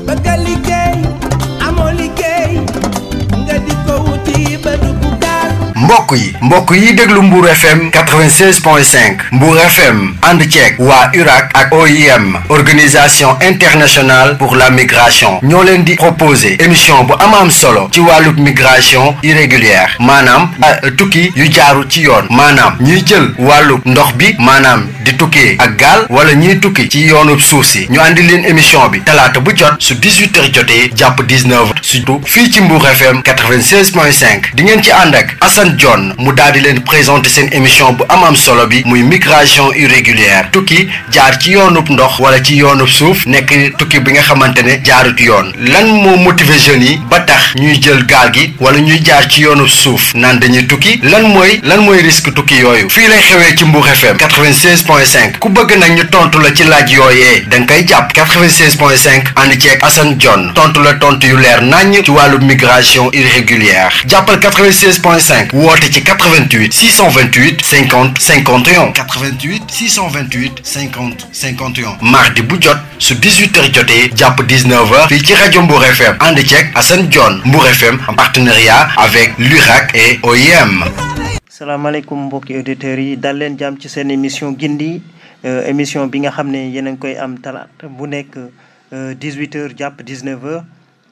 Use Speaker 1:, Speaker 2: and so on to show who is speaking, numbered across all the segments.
Speaker 1: bëgg a liggéey amoo liggéey nga di ko wuti ba dugg gaal.
Speaker 2: mbokk yi déglu Mbour FM 96.5 Mbour FM ànd ceeg waa URAC ak OIM organisation internationale pour la migration ñoo leen di proposer émission bu am solo ci wàllu migration irrégulière maanaam tukki yu jaaru ci yoon maanaam ñuy jël wàllu ndox bi maanaam di tukkee ak gaal wala ñuy tukki ci yoonu suuf si ñu andi leen émission bi talaata bu jot su 18h jotee jàpp 19h surtout fii ci Mbour FM 96.5 di ngeen ci ànd ak Assane John mu daal di leen présenter seen émission bu am solo bi muy migration irrégulière tukki jaar ci yoonub ndox wala ci yoonub suuf nekk tukki bi nga xamante ne jaarut yoon lan moo motiver jeunes yi ba tax ñuy jël gaal gi wala ñuy jaar ci yoonub suuf naan dañuy tukki lan mooy risque tukki yooyu fii lay xewee ci Mbour FM 96.5 ku bëgg nag ñu tontu la ci laaj yooyee da nga koy jàpp 96.5 ànd ceeg Assane John tontu la tontu yu leer naññ ci wàllu migration irrégulière jàppal 96.5 woote ci 88 628 50 51 88 628 50 51 mardi bu jot su 18h jotee jàpp 19h fii ci rajo Mbour FM ànd ceeg Assane John Mbour FM en partenariat avec l'URAC et OIM.
Speaker 3: salaamaaleykum mbokki auditeurs yi dal leen jàmm ci seen émission gindi émission bi nga xam ne yéen a ngi koy am talaata bu nekk 18h jàpp 19h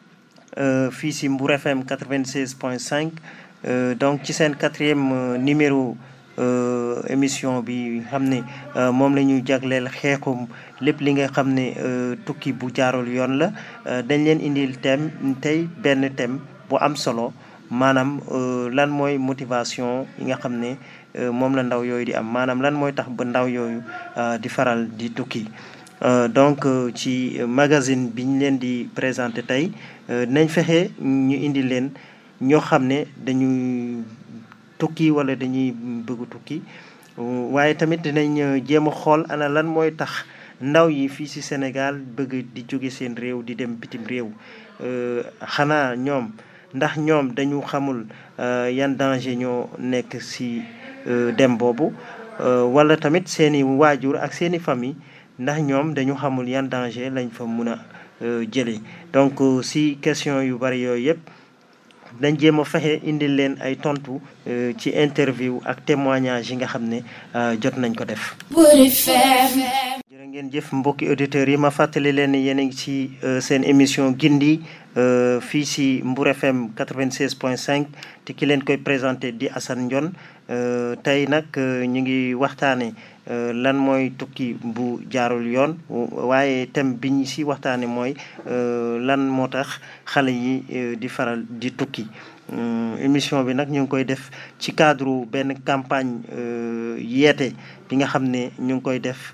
Speaker 3: fii si Mbour FM 96.5 donc ci seen 4e numéro émission bi xam ne moom la ñuy jagleel xeexum lépp li nga xam ne tukki bu jaarul yoon la dañ leen indil thème tey benn thème bu am solo maanaam lan mooy motivation yi nga xam ne moom la ndaw yooyu di am maanaam lan mooy tax ba ndaw yooyu di faral di tukki donc ci magazine bi ñu leen di présenté tey nañ fexe ñu indi leen ñoo xam ne dañuy tukki wala dañuy bëgg tukki waaye tamit dinañ jéem a xool ana lan mooy tax ndaw yi fii ci Sénégal bëgg di jóge seen réew di dem bitim réew xanaa ndax ñoom dañu xamul yan danger ñoo nekk ci dem boobu wala tamit seeni waajur ak seeni famille ndax ñoom dañu xamul yan danger lañ fa mun a jëlee donc ci question yu bari yooyu yëpp dañ jéem a fexe indil leen ay tontu ci interview ak témoignage yi nga xam ne jot nañ ko def. jërë ngeen jëf mbokki auditeurs yi ma fàttali leen ni yéen a ngi ci seen émission gindi fii ci Mbour FM 96.5 te ki leen koy présenté di Assane Ndione tey nag ñu ngi waxtaane lan mooy tukki bu jaarul yoon waaye thème bi ñu ci waxtaane mooy lan moo tax xale yi di faral di tukki émission bi nag ñu ngi koy def ci cadre benn campagne yeete bi nga xam ne ñu ngi koy def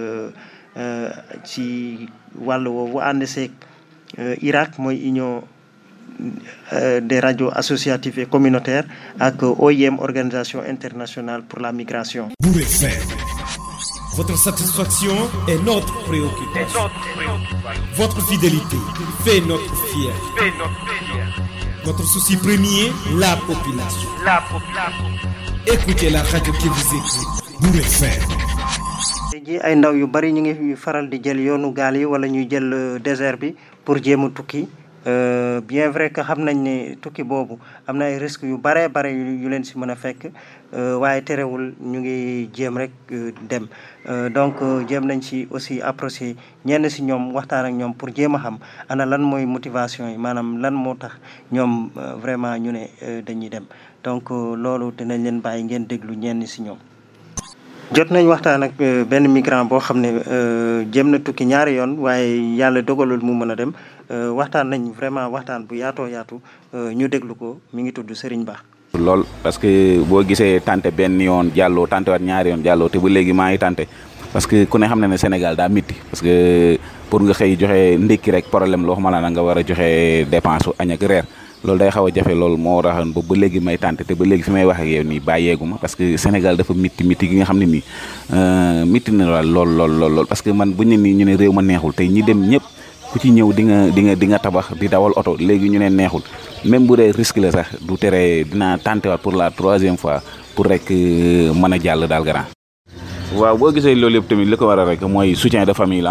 Speaker 3: ci wàll woowu ànd seeg URAC mooy union des radios associatives et communautaires ak OIM organisation internationale pour la migration.
Speaker 4: Mbour FM, votre satisfaction est notre préoccupation. Votre fidélité fait notre fierté. Notre souci premier, la population. Écoutez la radio qui vous écoute. Mbour FM.
Speaker 3: léegi ay ndaw yu bari ñu ngi faral di jël yoonu gaal yi wala ñuy jël désert bi pour jéem a tukki bien vrai que xam nañ ne tukki boobu am na ay risques yu bare yu leen ci mën a fekk waaye terewul ñu ngi jéem rek dem donc jéem nañ ci aussi approché ñenn ci ñoom waxtaan ak ñoom pour jéem a xam ana lan mooy motivation yi maanaam lan moo tax ñoom vraiment ñu ne dañuy dem donc loolu dinañ leen bàyyi ngeen déglu ñenn ci ñoom. jot nañ waxtaan ak benn migrant boo xam ne jéem na tukki ñaari yoon waaye yàlla dogalul mu mën a dem waxtaan nañ vraiment waxtaan bu yaatoo yaatu ñu déglu ko mi ngi tudd Serigne Ba.
Speaker 5: lool parce que boo gisee tante benn yoon jàlloo tante waat ñaari yoon jàlloo te ba léegi maa ngi tante parce que ku ne xam na ne Sénégal daa métti parce que pour nga xëy joxe ndékki rek problème loo xamante ne nga war a joxe dépense añ ak reer. loolu day xaw a jafe loolu moo taxoon ba léegi may tànte te ba léegi fi may wax ak yow nii bàyyeeguma parce que Sénégal dafa mitti gi nga xam ne nii mitti na lool parce que man bu ñu ne nii ñu ne réew ma neexul tey ñi dem ñëpp ku ci ñëw di nga tabax di dawal oto léegi ñu ne neexul même bu dee risque la sax du tere dinaa tàntewaat pour la 3e fois pour rek mën a jàll daal grand. waaw boo gisee loolu yëpp tamit li ko war a rek mooy soutien de famille la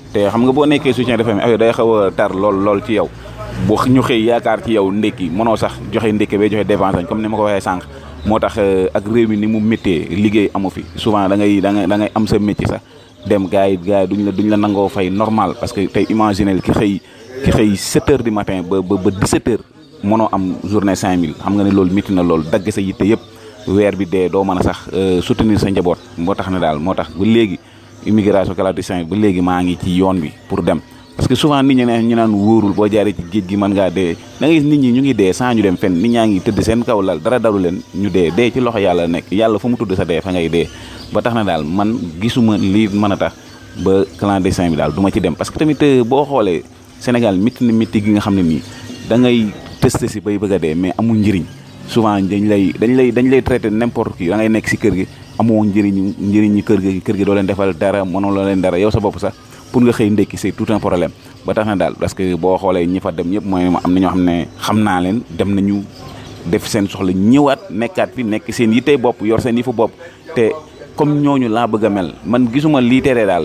Speaker 5: te xam nga boo nekkee soutien de famille affaire day xaw a tar lool ci yow bu ñu xëy yaakaar ci yow ndékki mënoo sax joxe ndékki bay joxe dépense añ comme ni ma ko waxee sànq moo tax ak réew mi ni mu méttee liggéey amu fi souvent da ngay am sa métier sax dem gars yi duñ la nangoo fay normal parce que tey imaginel ki xëy 7 heures du matin ba 17 heures mënoo am journée 5000 xam nga ne loolu métti na loolu dagg sa yitte yëpp weer bi dee doo mën a sax soutenir sa njaboot moo tax ba léegi immigration clandestine ba léegi maa ngi ci yoon bi pour dem parce que souvent nit ñi ne ñu naan wóorul boo jaaree ci géej gi mën ngaa dee da ngay gis nit ñi ñu ngi dee sans ñu dem fenn nit ñaa ngi tëdd seen kaw lal dara dalu leen ñu dee ci loxo yàlla nekk yàlla fu mu tudd sa dee fa ngay dee ba tax na daal man gisuma lii mën a tax ba clandestin bi daal du ma ci dem parce que tamit boo xoolee Sénégal métti gi nga xam ne nii da ngay testé si bay bëgg a dee mais amul njëriñ souvent dañ lay traité n'importe qui da ngay nekk si kër gi amoo njëriñu kër gi doo leen defal dara mënoo loo leen dara yow sa bopp sax pour nga xëy ndekki c'est tout un problème ba tax na daal parce que boo xoolee ñi fa dem ñëpp mooy am na ñoo xam ne xam naa leen dem nañu def seen soxla ñëwaat nekkaat fi nekk seen yittey bopp yor seen yëfu bopp te comme ñooñu laa bëgg a mel man gisuma lii tere daal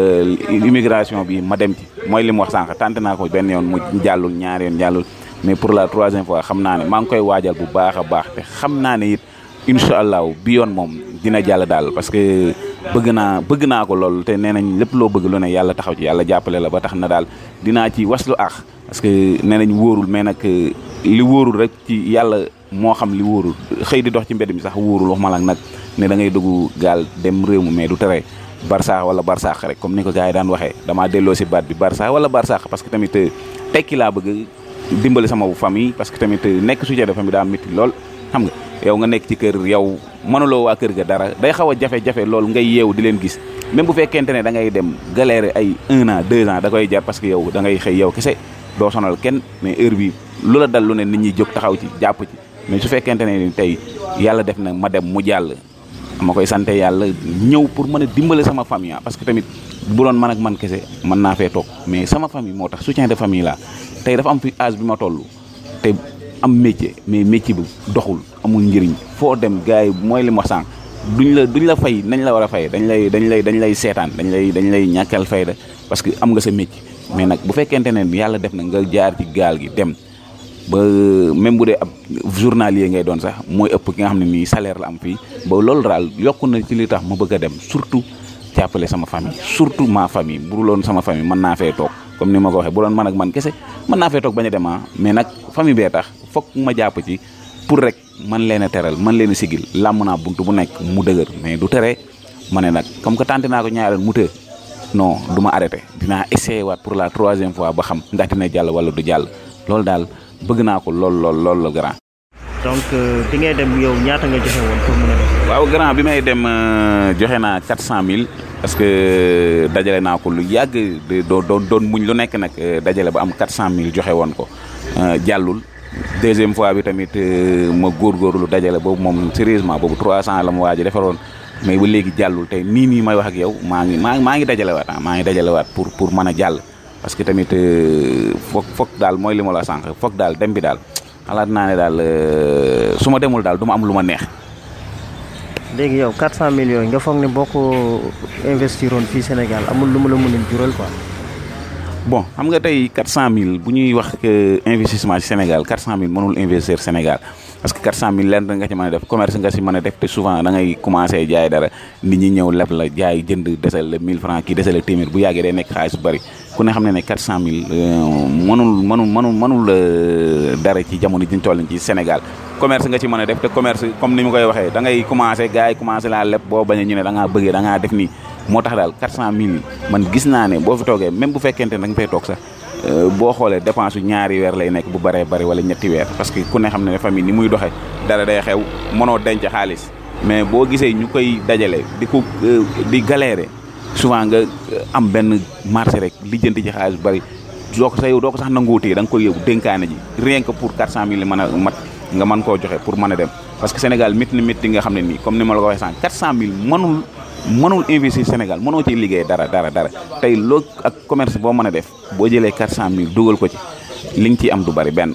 Speaker 5: immigration bi ma dem ci mooy li mu wax sànq tànt naa ko benn yoon mu jàllul ñaari yoon jàllul mais pour la 3e fois xam naa ne maa ngi koy waajal bu baax a baax te xam naa ne it incha allah bi yoon moom dina jàll daal parce que bëgg naa ko lool te nee nañ lépp loo bëgg lu ne yàlla taxaw ci yàlla jàppale la ba tax na daal dinaa ci waslu ax parce que nee nañ wóorul mais nag li wóorul rek ci yàlla moo xam li wóorul xëy di dox ci mbedd mi sax wóorul wax ma la nag ne da ngay dugg gaal dem réew mi mais du tere barsaax wala barsaax rek comme ni ko gars yi daan waxee damaa delloo si baat bi barsaax wala barsaax parce que tamit tekki laa bëgg dimbali sama famille parce que tamit nekk soutien de famille daa métti lool xam nga yow nga nekk ci kër yow mënuloo waa kër ga dara day xaw a jafe-jafe loolu ngay yeewu di leen gis même bu fekkente ne da ngay dem galère ay 1 an 2 ans da koy jar parce que yow da ngay xëy yow kese doo sonal kenn mais heure bi lu la dal lu ne nit ñi jóg taxaw ci jàpp ci mais su fekkente ne tey yàlla def na ma dem mu jàll ma koy sante yàlla ñëw pour mën a dimbale sama famille parce que tamit bu doon man ak man kese mën naa fee toog mais sama famille moo tax soutien de famille la tey dafa am fi âge bi ma toll te am métier mais métier bi doxul amul njëriñ foo dem gars yi mooy li ma wax sànq duñ la fay nañ la war a fay dañ lay seetaan dañ lay ñàkkal fayda parce que am nga sa métier mais nag bu fekkente ne yàlla def na nga jaar ci gaal gi dem ba même bu dee ab journalier ngay doon sax mooy ëpp ki nga xam ne nii salaire la am fii ba loolu daal yokku na ci li tax ma bëgg a dem surtout jàppale sama famille surtout ma famille bu dul woon sama famille mën naa fee toog comme ni ma ko waxee bu doon man ak man kese mën naa fee toog bañ a dem mais nag famille bee tax foog ma jàpp ci pour rek man leen a teral man leen a sigil làmm naa buntu bu nekk mu dëgër mais du tere ma ne nag comme que tenté naa ko ñaareel mu të non du ma arrêté dinaa essayer waat pour la 3e fois ba xam ndax dina jàll wala du jàll loolu daal bëgg naa ko lool la grand.
Speaker 3: donc bi ngay dem yow ñaata nga joxe woon pour mën a dem.
Speaker 5: waaw grand bi may dem joxe naa 400000 parce que dajale naa ko lu yàgg doon muñ lu nekk nag dajale ba am 400000 joxe woon ko jàllul 2e fois bi tamit ma góorgóorlu dajale boobu moom sérieusement boobu 300 la ma waaj a defaroon mais ba léegi jàllul tey nii may wax ak yow maa ngi dajalewaat pour mën a jàll. parce que tamit foog daal mooy li ma la sànq foog daal dem bi daal xalaat naa ne daal su ma demul daal du ma am lu ma neex.
Speaker 3: léegi yow 400 millions nga foog ne boo ko investiroon fii Sénégal amul lu mu la mën a jural quoi.
Speaker 5: bon xam nga tey 400000 bu ñuy wax investissement ci Sénégal 400000 mënul investir Sénégal parce que 400000 lenn nga ci mën a def commerce nga ci mën a def te souvent da ngay commencé jaay dara nit ñi ñëw leb la jaay jënd desal la 1000 francs kii desal la téeméer bu yàggee day nekk xaalis bu bari ku ne xam ne 400000 mënul dara ci jamono ji ñu toll ci Sénégal commerce nga ci mën a def te commerce comme ni mu koy waxee da ngay commencé gars yi commencé laa leb boo bañ a ñu ne da ngaa bëggee da ngaa def nii moo tax daal 400000 man gis naa ne boo fi toogee même bu fekkente ne da nga fay toog sax boo xoolee dépense yu ñaari weer lay nekk bu baree bari wala ñetti weer parce que ku ne xam ne famille ni muy doxee dara day xew mënoo denc xaalis mais boo gisee ñu koy dajale di galérer souvent nga am benn marché rek lijjanti ci xaalis bu bari doo ko sax nanguutee da nga koy yóbbu dénkaane ji rien que pour 400000 mën a mat nga mën koo joxe pour mën a dem parce que Sénégal métti nga xam ne nii comme ni ma la ko waxee sànq 400000 mënul investir Sénégal mënoo ci liggéey dara tey loo ak commerce boo mën a def boo jëlee 400000 dugal ko ci li nga ciy am du bari benn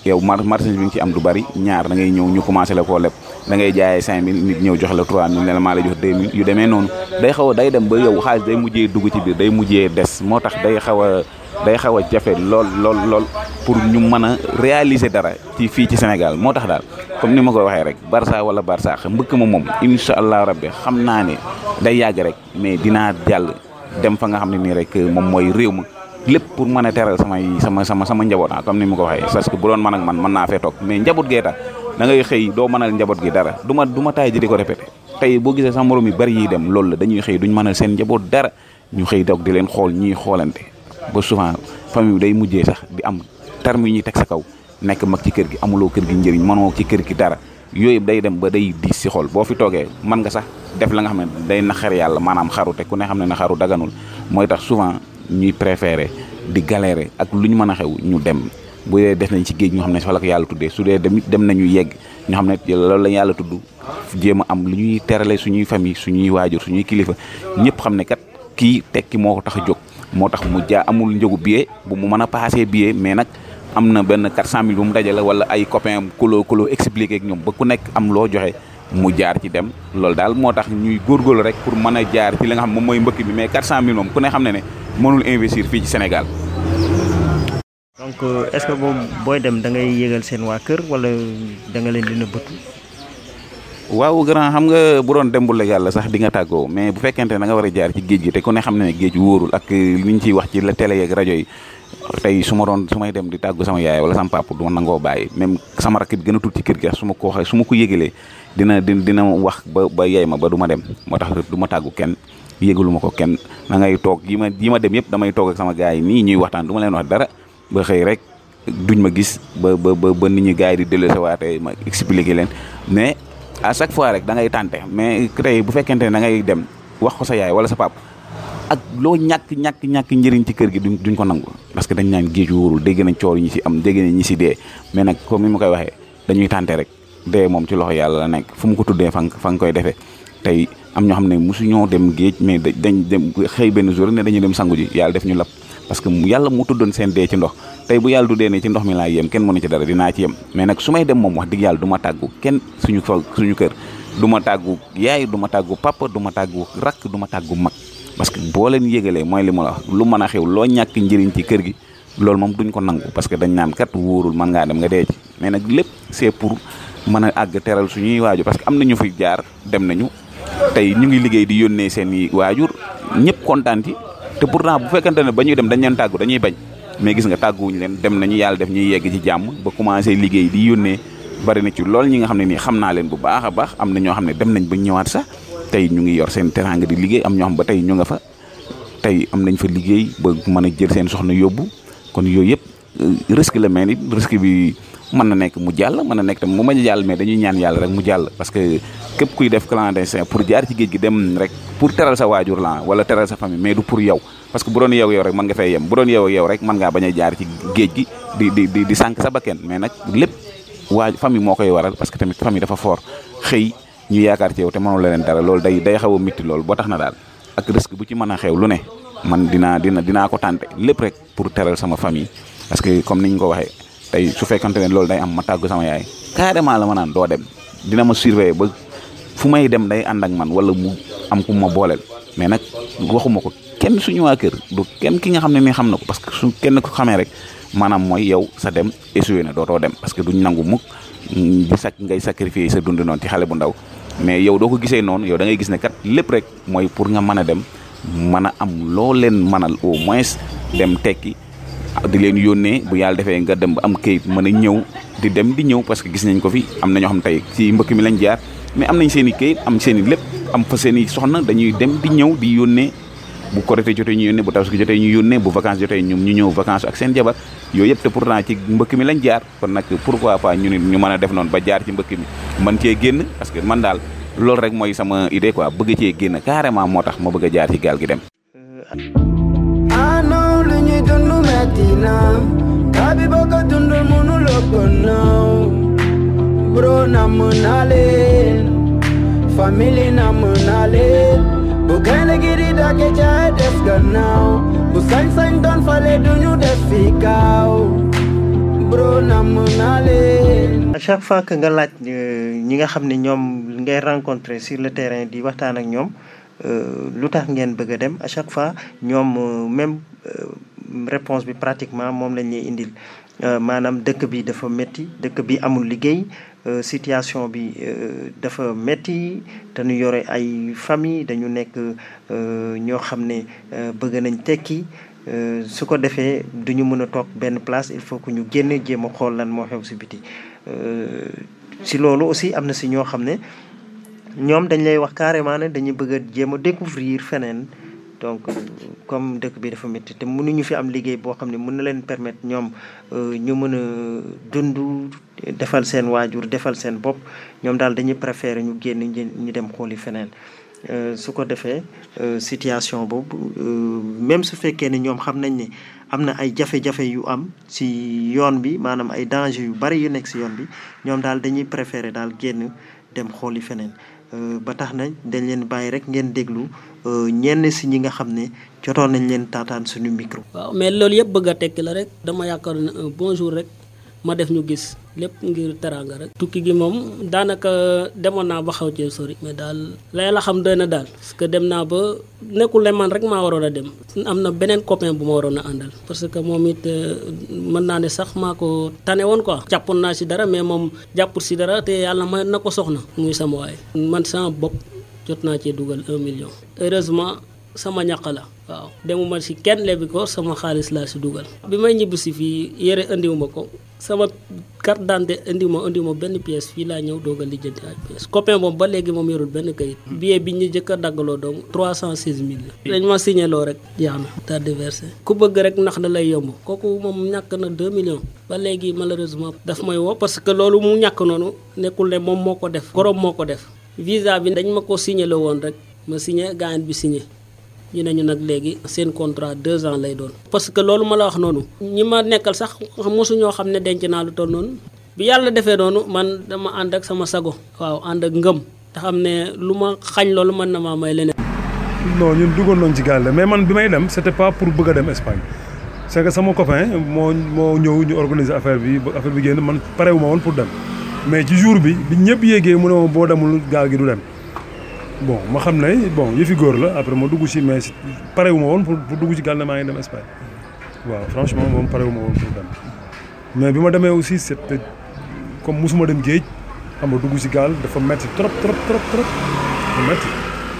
Speaker 5: yow marchandise bi nga ci am du bari ñaar da ngay ñëw ñu commencé la koo leb da ngay jaayee 5000 nit ñëw joxe la 3000 ne la maa la jox 2000 yu demee noonu day xaw a day dem ba yow xaalis day mujjee dugg ci biir day mujjee des moo tax day xaw a jafe lool pour ñu mën a réaliser dara ci fii ci Sénégal moo tax daal comme ni ma ko waxee rek Barça wala Barça mbëkk ma moom incha allah rabbi xam naa ne day yàgg rek mais dinaa jàll dem fa nga xam ne nii rek moom mooy réew ma lépp pour mën a teral sama njaboot comme ni ma ko waxee parce que bu doon man ak man mën naa fee toog mais njaboot gee tax da ngay xëy doo mënal njaboot gi dara du ma taay ji di ko répété tey boo gisee sama morom yi bari yi dem loolu la dañuy xëy duñ mënal seen njaboot dara ñu xëy toog di leen xool ñiy xoolante ba souvent famille bi day mujjee sax di am terme yi ñuy teg sa kaw nekk mag ci kër gi amuloo kër gi njëriñ mënoo ci kër gi dara yooyu day dem ba day diis si xol boo fi toogee mën nga sax def la nga xam ne day naqar yàlla maanaam xaru te ku ne xam ne na xaru daganul mooy tax souvent ñuy préféré di galérer ak lu ñu mën a xew ñu dem bu dee def nañ ci géej ñu xam ne fa la ko yàlla tuddee su dee dem nañu yegg ñu xam ne loolu la yàlla tudd jéem a am lu ñuy terale suñuy famille suñuy waajur suñuy kilifa ñëpp xam ne kat kii tekki moo ko tax a jóg moo tax mu amul njëgu billet bu mu mën a passé billet mais nag am na benn 400000 bu mu dajale wala ay copain am ku expliqué ak ñoom ba ku nekk am loo joxe mu jaar ci dem loolu daal moo tax ñuy góorgóorlu rek pour mën a jaar ci li nga xam moom mooy mbëkk bi mais 400000 moom ku ne xam ne mënul investir fii ci Sénégal.
Speaker 3: donc est-ce que booy dem da ngay yégal seen waa kër wala da nga leen dina bëtu.
Speaker 5: waaw grand xam nga bu doon dem bu légal la sax di nga tàggoo mais bu fekkente ne da nga war a jaar ci géej gi te ku ne xam ne géej wóorul ak li ñu ciy wax ci la télé yeeg rajo yi tey su may dem di tàggu sama yaay wala sama papa du ma nangoo bàyyi même sama rakk bi gën a tuuti ci kër gi su ma ko yégalee dina wax ba yaay ma ba du ma dem moo tax du ma tàggu kenn yégalu ma ko kenn na ngay toog yi ma dem yëpp damay toog ak sama gars yi nii ñuy waxtaan du ma leen wax dara ba xëy rek duñ ma gis ba nit ñi gars yi di dellu sa waate ma expliquer leen mais à chaque fois rek da ngay tànte mais tey bu fekkente ne da ngay dem wax ko sa yaay wala sa pap ak loo ñàkk njëriñ ci kër gi duñ ko nangu parce que dañ naan géej wóorul dégg nañ coor ñi ci am dégg nañ ñi ci dee mais nag comme ni ma koy waxee dañuy tànte rek dee moom ci loxo yàlla la nekk fu mu ko tuddee fa nga koy defee tey am ñoo xam ne mosuñoo dem géej mais dañ dem xëy benn jour ne dañuy dem sangu ji yàlla def ñu lap parce que yàlla mu tuddoon seen dee ci ndox tey bu yàlla du dee ne ci ndox mi laa yem kenn mënu ci dara dinaa ci yem mais nag su may dem moom wax dëgg yàlla du ma tàggu kenn suñu kër du ma tàggu yaay du ma tàggu papa du ma tàggu rakk du ma tàggu mag parce que boo leen yégalee mooy li ma la wax lu mën a xew loo ñàkk njëriñ ci kër gi loolu moom duñ ko nangu parce que dañ naan kat wóorul mën ngaa dem nga dee ci mais nag lépp c'est pour mën a àgg teral suñuy waajur parce que am na ñu fi jaar dem nañu tey ñu ngi liggéey di yónnee seen i waajur ñëpp kontaan ci te pourtant bu fekkante ne ba ñuy dem dañ leen tàggu dañuy bañ mais gis nga tàgguwuñu leen dem nañu yàlla def ñuy yegg ci jàmm ba commencé liggéey di yónnee bari na ci lool ñi nga xam ne nii xam naa leen bu baax a baax am na ñoo xam ne dem nañ ba ñëwaat sax tey ñu ngi yor seen teraanga di liggéey am ñoo xam ba tey ñu nga fa tey am nañ fa liggéey ba mën a jël seen soxna yóbbu kon yooyu yëpp risque la mais nit risque bi mën na nekk mu jàll mën na nekk tam mu mañ a jàll mais dañuy ñaan yàlla rek mu jàll parce que képp kuy def clandestin pour jaar ci géej gi dem rek pour teral sa waajur la wala teral sa famille mais du pour yow parce que bu doon yow rek mën nga fay yem bu doon yow rek mën ngaa bañ a jaar ci géej gi di sànq sa bakken mais nag lépp famille moo koy waral parce que tamit famille dafa fort xëy ñu yaakaar ci yow te mënul leen dara loolu day xaw a mitti loolu boo tax na daal ak risque bu ci mën a xew lu ne man dinaa ko tànte lépp rek pour teral sama famille parce que comme ni ñu ko waxee tey su fekkante ne loolu day am ma tàggu sama yaay carrément la ma naan doo dem dina ma surveiller ba fu may dem day ànd ak man wala mu am ku ma booleel mais nag waxuma ko kenn suñu waa kër du kenn ki nga xam ne ni xam na ko parce que su kenn ko xamee rek maanaam mooy yow sa dem échoué na dootoo dem parce que duñ nangu mukk ngay sacrifier sa dund noonu ci xale bu ndaw mais yow doo ko gisee noonu yow da ngay gis ne kat lépp rek mooy pour nga mën a dem mën a am loo leen mënal au moins dem tekki di leen yónnee bu yàlla defee nga dem ba am kayit mën a ñëw di dem di ñëw parce que gis nañ ko fi am na ñoo xam tey ci mbëkk mi lañ jaar mais am nañ seen i kayit am seen i lépp am fa seen i soxna dañuy dem di ñëw di yónnee bu korité jotee ñu yónnee bu tabaski jotee ñu yónnee bu vacances jotee ñoom ñu ñëw vacances ak seen jabar yooyu yëpp te pourtant ci mbëkk mi lañ jaar kon nag pourquoi pas ñu mën a def noonu ba jaar ci mbëkk mi mën cee génn parce que man daal loolu rek mooy sama idée quoi bëgg cee génn carrément moo tax ma bëgg a jaar ci gaal gi dem.
Speaker 1: ano lu ñuy dund metti na kabi boo ko dund mënuloo ko naw bro namm naa leen famille namm naa leen bu gaynde gi di dàkke caay def gannaaw bu sañ-sañ doon fale duñu def fi kaaw bro namm naa leen.
Speaker 3: À chaque fois que nga laaj ñi nga xam ne ñoom ngay rencontrer sur le terrain di waxtaan ak ñoom lu tax ngeen bëgg a dem à chaque fois ñoom même réponse bi pratiquement moom lañ lay indil maanaam dëkk bi dafa métti dëkk bi amul liggéey situation bi dafa métti te ñu yore ay famille dañu nekk ñoo xam ne bëgg nañ tekki su ko defee duñu mën a toog benn place il faut que ñu génn jéem a xool lan moo xew si biti si loolu aussi am na si ñoo xam ne ñoom dañ lay wax carrément ne dañuy bëgg a jéem a découvrir feneen donc comme dëkk bi dafa métti te mënuñu fi am liggéey boo xam ne mën na leen permettre ñoom ñu mën a dund defal seen waajur defal seen bopp ñoom daal dañuy préférer ñu génn ñu dem xooli feneen su ko defee situation boobu même su fekkee ne ñoom xam nañ ne am na ay jafe-jafe yu am si yoon bi maanaam ay danger yu bari yu nekk si yoon bi ñoom daal dañuy préférer daal génn dem xooli feneen ba tax na dañ leen bàyyi rek ngeen déglu ñenn si ñi nga xam ne jotoon nañ leen taataan suñu micro.
Speaker 6: waaw mais loolu yëpp bëgg a tekki la rek dama yaakaar ne un bon jour rek ma def ñu gis lépp ngir teraanga rek. tukki gi moom daanaka demoon naa ba xaw cee sori mais daal la yàlla xam doy na daal parce que dem naa ba nekkul ne man rek maa waroon a dem am na beneen copain bu ma waroon a àndal parce que moom it mën naa ne sax maa ko tane woon quoi. jàppoon naa si dara mais moom jàppul si dara te yàlla may na ko soxna muy sama waay man sama bopp jot naa cee dugal 1 million. heureusement sama ñaq la waaw demuma si kenn lebi ko sama xaalis laa si dugal. bi may ñibbi si fii yére indiwuma ko sama carte d'identité indiwuma benn pièce fii laa ñëw doog a lijjanti ay pièces copain moom ba léegi moom yorul benn kayit. billet bi ñu jëkk a daggaloo donc 316 000 la. dañ ma signé loo rek jeex na daal di versé ku bëgg rek nax na lay yomb kooku moom ñàkk na 2 millions. ba léegi malheureusement daf may woo parce que loolu mu ñàkk noonu nekkul ne moom moo ko def gorom moo ko def visa bi dañ ma ko signé loo woon rek ma signé gaañ bi signé. ñu ne ñu nag léegi seen contrat 2 ans lay doon. parce que loolu ma la wax noonu. ñi ma nekkal sax mosuñoo xam ne denc naa lu toll noonu. bi yàlla defee noonu man dama ànd ak sama sago. waaw ànd ak ngëm. te xam ne lu ma xañ loolu mën na maa may leneen.
Speaker 7: non ñun duggoon nañ ci gaal mais man bi may dem c'était pas pour bëgg a dem Espagne c'est que sama copain moo ñëw ñu organiser affaire bi génn man parewu ma woon pour dem mais ci jour bi ñëpp yéegee mu ne ma boo demul gaal gi du dem. bon ma xam ne bon yëfi góor la après ma dugg ci mais parewu ma woon pour dugg ci gaal ne maa ngi dem Espagne waaw franchement moom parewu ma woon pour dem mais bi ma demee aussi c'était comme musuma dem géej xam nga dugg ci gaal dafa metti trop dafa metti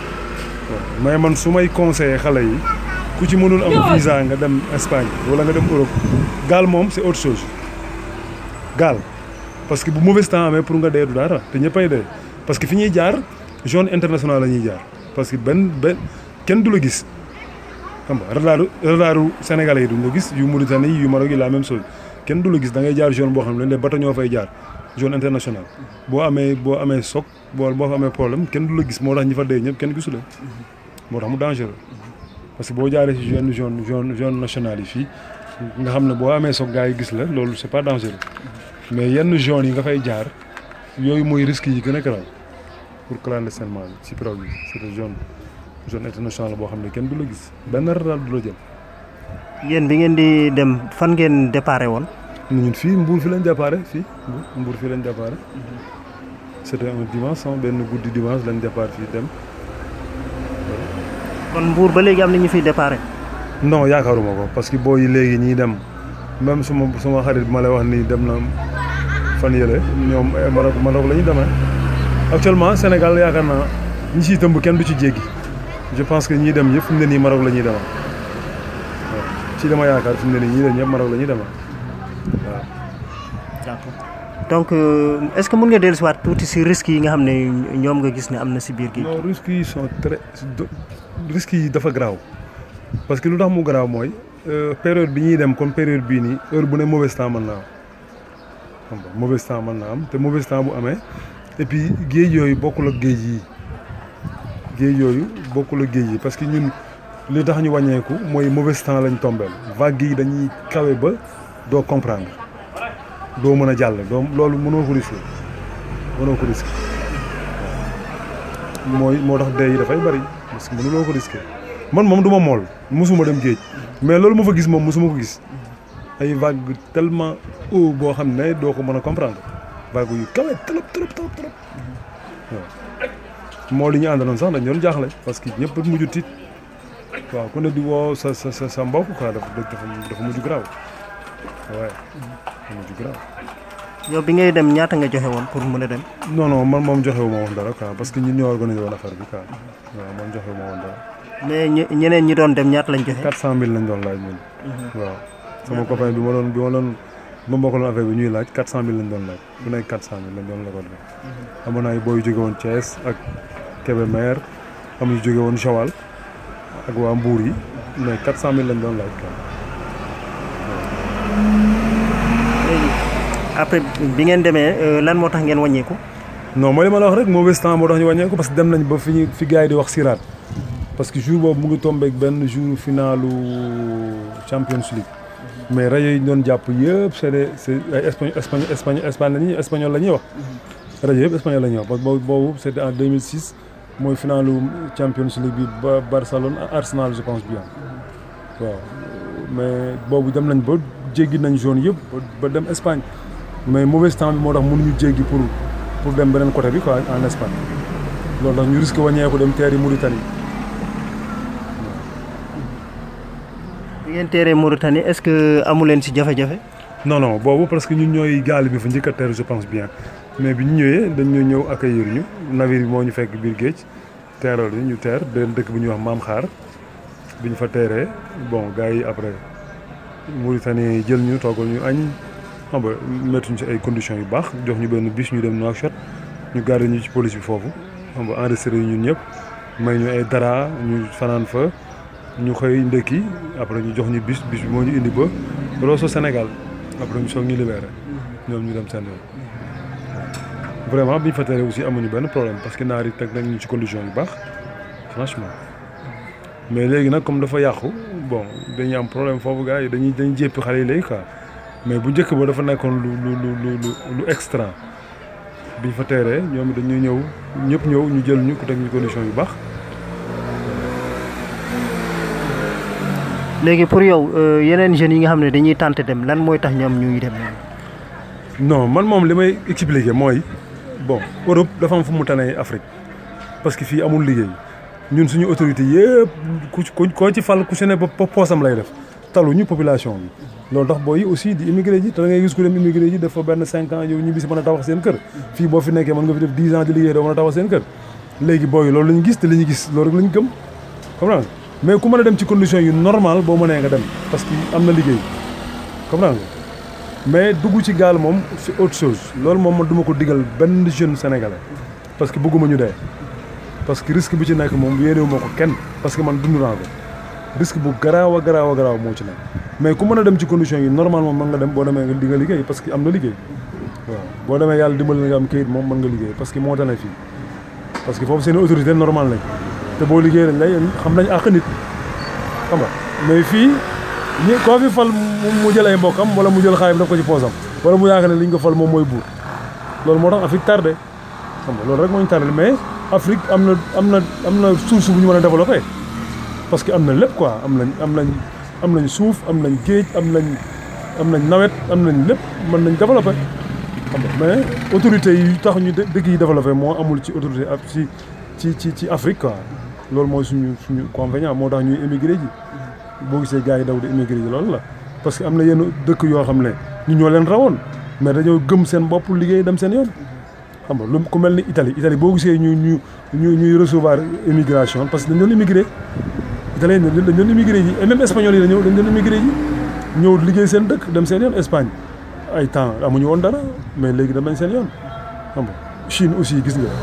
Speaker 7: mais man su may conseillé xale yi ku ci mënul am visa nga dem Espagne wala nga dem Europe gaal moom c'est autre chose gaal parce que bu mauvais temps amee pour nga dee du dara te ñëppay dee parce que fi ñuy jaar zone internationale la ñuy jaar parce que benn kenn du la gis xam nga radaru sénégalais yi duñ la gis yu Mauritanie yu Maroc yi la même chose kenn du la gis da ngay jaar zone boo xam ne les bateaux ñoo fay jaar zone internationale boo amee soc boo fa amee problème kenn du la gis moo tax ñi fa dee ñëpp kenn gisu leen moo tax mu dangereux parce que boo jaaree si yenn zone nationale yi fii nga xam ne boo amee soc gars yi gis la loolu c'est pas dangereux mais yenn zone yi nga fay jaar yooyu mooy risques yi gën a garaaw pour clandestinement ci pirogue bi c'est zone internationale boo xam ne kenn du la gis benn radar du la jël.
Speaker 3: yéen bi ngeen di dem fan ngeen déparé woon.
Speaker 7: ñun fii Mbour fi lañ déparé fii Mbour fii lañ déparé. c'était un dimanche benn guddi dimanche lañ départ fii dem.
Speaker 3: kon Mbour ba léegi am na ñu fiy déparé.
Speaker 7: non yaakaaruma ko parce que booy léegi ñiy dem même suma xarit bi ma lay wax nii dem na fan yële ñoom Maroc la ñuy demee. actuellement Sénégal yaakaar naa ñi siy tëmb kenn du ci jéggi je pense que ñii dem yëpp fi mu ne nii Maroc la ñuy demal waaw ci dama yaakaar fi mu ne nii ñii dem ñëpp Maroc la ñuy demal waaw.
Speaker 3: d'accord donc est-ce que mën nga dellusiwaat tuuti si risques yi nga xam ne ñoom nga gis ne am na si biir gi.
Speaker 7: non risques yi dafa garaaw parce que lu tax mu garaaw mooy période bi ñuy dem comme période bii nii heure bu ne mauvais temps mën naa am xam nga mauvais temps mën naa am te mauvais temps bu amee. et puis géej yooyu bokkul ak géej yi parce que ñun li tax ñu wàññeeku mooy mauvais temps lañ tombeel vague yi dañuy kawe ba doo comprendre doo mën a jàll loolu mënoo ko risquer moo tax dee yi dafay bari parce que mënuloo ko risquer man moom du ma mool mosuma dem géej mais loolu ma fa gis moom mosuma ko gis ay vague tellement haut boo xam ne doo ko mën a comprendre vague yu kawe trop waaw moo li ñu àndaloon sax dañ doon jaaxle parce que ñëpp mujj tiit waaw ku ne di woo sa mbokk quoi dafa mujj garaaw waaye dafa mujj garaaw.
Speaker 3: yow bi ngay dem ñaata nga joxe woon pour mën a dem.
Speaker 7: non man moom joxe wu ma woon dara quoi parce que ñun ñoo organisé woon affaire bi quoi waaw man joxe wu ma woon dara.
Speaker 3: mais ñeneen ñi doon dem ñaata lañ joxe.
Speaker 7: 400000 lañ doon laaj ñun. waaw sama copain bi ma bokkaloon affaire bi ñuy laaj 400000 lañ doon laaj bu nekk 400000 lañ doon la ko def. amoon na ay booy yu jóge woon Thiès ak Kébémer am yu jóge woon Joal ak waa Mbour yi mais 400000 lañ doon laaj quoi.
Speaker 3: léegi après bi ngeen demee lan moo tax ngeen wàññeeku.
Speaker 7: non mooy li ma la wax rek mauvais temps moo tax ñu wàññeeku parce que dem nañ ba fi gars yi di wax Sirat parce que jour boobu mu ngi tombé ak benn jour finalu Champions League mais rajo yi ñu doon jàpp yëpp c'est ay espagnol la ñuy wax. rajo yëpp espagnol la ñuy wax parce que boobu c'était en 2006 mooy finalu Champions League bi ba Barcelone Arsenal je pense bien waaw mais boobu dem nañ ba jéggi nañ zone yëpp ba dem Espagne mais mauvais temps bi moo tax mënuñu jéggi pour dem beneen côté bi quoi en Espagne loolu tax ñu risque wàññeeku dem teeri Mauritanie.
Speaker 3: bi ngeen teeree Mauritanie est-ce que amu leen ci jafe-jafe.
Speaker 7: non boobu parce que ñun ñooy gaal bi fa njëkk a teer je pense bien mais bi ñu ñëwee dañu ñëw accueillir ñu navire bi moo ñu fekk biir géej teeral ñu teer den dëkk bu ñuy wax Maam Xaar bi ñu fa teeree bon gars yi après Mauritanie jël ñu toogal ñu añ xam nga mettre ñu ci ay conditions yu baax jox ñu benn bus ñu dem Nouakchott ñu garder ñu ci police bi foofu xam nga enregistré ñun ñëpp may ñu ay dara ñu fanaan fa ñu xëy ndekki après ñu jox ñu bus bi moo ñu indi ba Rosso Sénégal après ñu soog ñu libéré ñoom ñu dem seen yoon. vraiment bi ñu fa teeree aussi amuñu benn problème parce que naar yi teg nañ ñu ci conditions yu baax franchement mais léegi nag comme dafa yàqu bon dañuy am problème foofu gars yi dañuy jéppi xale yi léegi quoi mais bu njëkk ba dafa nekkoon lu extra bi ñu fa teeree ñoom dañuy ñëpp ñu jël ñu ku teg ñu conditions yu baax.
Speaker 3: léegi pour yow yeneen jeunes yi nga xam ne dañuy tenté dem lan mooy tax ñoom ñuy dem.
Speaker 7: non man moom li may expliquer mooy bon Europe dafa am fu mu tane Afrique parce que fii amul liggéey ñun suñu autorité yëpp koo ci fal ku si ne ba poosam lay def taluñu population bi loolu tax booy aussi di immigré ji te da ngay gis ku dem immigré ji def fa benn 5 ans yow ñu bis mën a tabax seen kër fii boo fi nekkee mën nga fi def 10 ans di liggéey doo mën a tabax seen kër léegi booy loolu lañu gis te li ñu gis loolu rek lañu gëm comprendre nga mais ku mën a dem ci condition yu normal boo mënee nga dem parce que am na liggéey comprendre nga mais dugg ci gaal moom c'est autre chose loolu moom man du ma ko digal benn jeune sénégalais parce que bëgguma ñu dee parce que risque bi ci nekk moom yéenewu ma ko kenn parce que man dund naa ko risque bu garaaw a garaaw moo ci nekk mais ku mën a dem ci condition yi normal moom mën nga dem boo demee nga di nga liggéey parce que am na liggéey waaw boo demee yàlla dimbali na nga am kayit moom mën nga liggéey parce que moo tane fii parce que foofu seen autorité normal lañ te boo liggéey dañ lay xam nañ àq nit xam nga mais fii koo fi fal mu jël ay mbokkam wala mu jël xaalis def ko ci poosam wala mu yaakaar ne li ñu ko fal moom mooy buur loolu moo tax Afrique tardé xam nga loolu rek moo ñu tardé mais Afrique am na suuf bu ñu mën a développé parce que am na lépp quoi am nañ suuf am nañ géej am nañ nawet am nañ lépp mën nañ développé xam nga mais autorité yi tax ñu dëkk yi développé moo amul ci autorité ci Afrique quoi loolu mooy suñu convénient moo tax ñuy émigré ji boo gisee gars yi daw di émigré ji loolu la parce que am na yenn dëkk yoo xam ne ñu ñoo leen rawoon mais dañoo gëm seen bopp liggéey dem seen yoon xam nga lu ku mel ni Italie boo gisee ñuy recevoir immigration parce que dañ doon immigré italien dañ doon immigré ji et même espagnol yi dañ doon immigré ji ñëw liggéey seen dëkk dem seen yoon Espagne ay temps amuñu woon dara mais léegi dem nañ seen yoon xam nga Chine aussi gis nga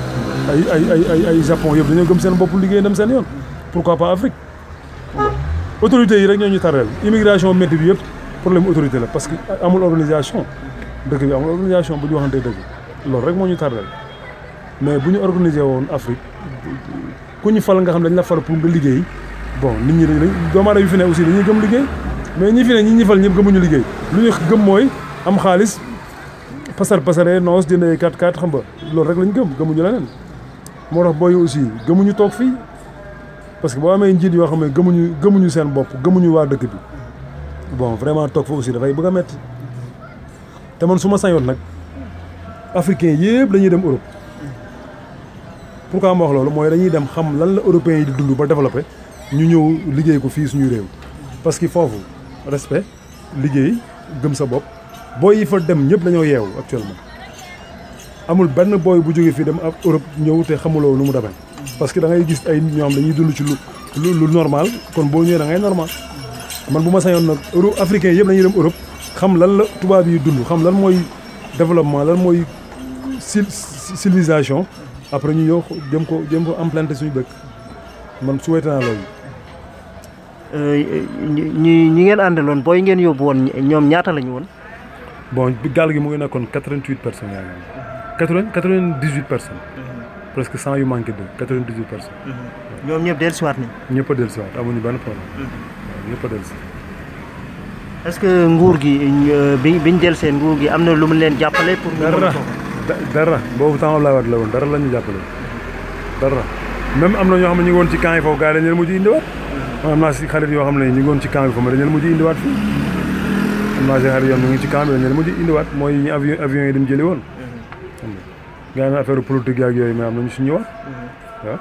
Speaker 7: ay Japon yëpp dañoo gëm seen bopp liggéey dem seen yoon pourquoi pas Afrique autorités yi rek ñoo ñu tarreel immigration métti bi yëpp problème autorité la parce que amul organisation dëkk bi amul organisation bu ñu waxantee dëgg loolu rek moo ñu tarreel mais bu ñu organisé woon Afrique ku ñu fal nga xam dañ la fal pour nga liggéey bon nit ñi dañ doomu aadama yu fi ne aussi dañuy gëm liggéey mais ñi fi ne ñi fal ñëpp gëmuñu liggéey lu ñu gëm mooy am xaalis pasare noos jëndee 4x4 xam nga loolu rek lañ gëmuñu leneen moo tax booy aussi gëmuñu toog fii parce que boo amee njiit yoo xam ne gëmuñu seen bopp gëmuñu waa dëkk bi bon vraiment toog foofu aussi dafay bëgg a métti te man su ma sañoon nag africain yëpp dañuy dem Europe pourquoi ma wax loolu mooy dañuy dem xam lan la européens yi di dund ba développé ñu ñëw liggéey ko fii suñu réew parce que foofu respect liggéey gëm sa bopp booy yi fa dem ñëpp dañoo yeewu actuellement amul benn booy bu jógee fii dem ak Europe ñëw te xamuloo lu mu demee parce que da ngay gis ay nit ñoo xam dañuy dund ci lu normal kon boo ñëwee da ngay normal man bu ma sañoon nag africain yëpp dañuy dem Europe xam lan la tubaab yi dund xam lan mooy développement lan mooy civilisation après ñu ñëw jëm ko implanter suñu dëkk man souhaité naa loolu.
Speaker 3: ñi ngeen àndaloon booy ngeen yóbbu woon ñoom ñaata lañu woon.
Speaker 7: bon gaal gi mu ngi nekkoon 88 personnes yaa ngi 98 personnes. presque 100 yu manqué de 98 personnes.
Speaker 3: ñoom ñëpp dellusiwaat nañ.
Speaker 7: ñëpp a dellusiwaat amuñu benn problème. ñëpp a dellusi.
Speaker 3: est-ce que nguur gi biñ dellusee nguur gi am na lu mu leen jàppale pour.
Speaker 7: dara boobu temps laa waat la woon dara la ñu jàppale dara même am na ñoo xam ne ñu ngi woon ci camp yi foofu gars yi dañu leen mujj indiwaat. am naa si xarit yoo xam ne ñu ngi woon ci camp bi foofu dañu leen mujj indiwaat fii. am naa si xarit yoo xam ne ñu ngi ci camp bi dañu leen mujj indiwaat mooy ñu avion yi dem jëli woon. gaa yi affaire politique yaag yooyu mais am nañu si ñëwaat waaw.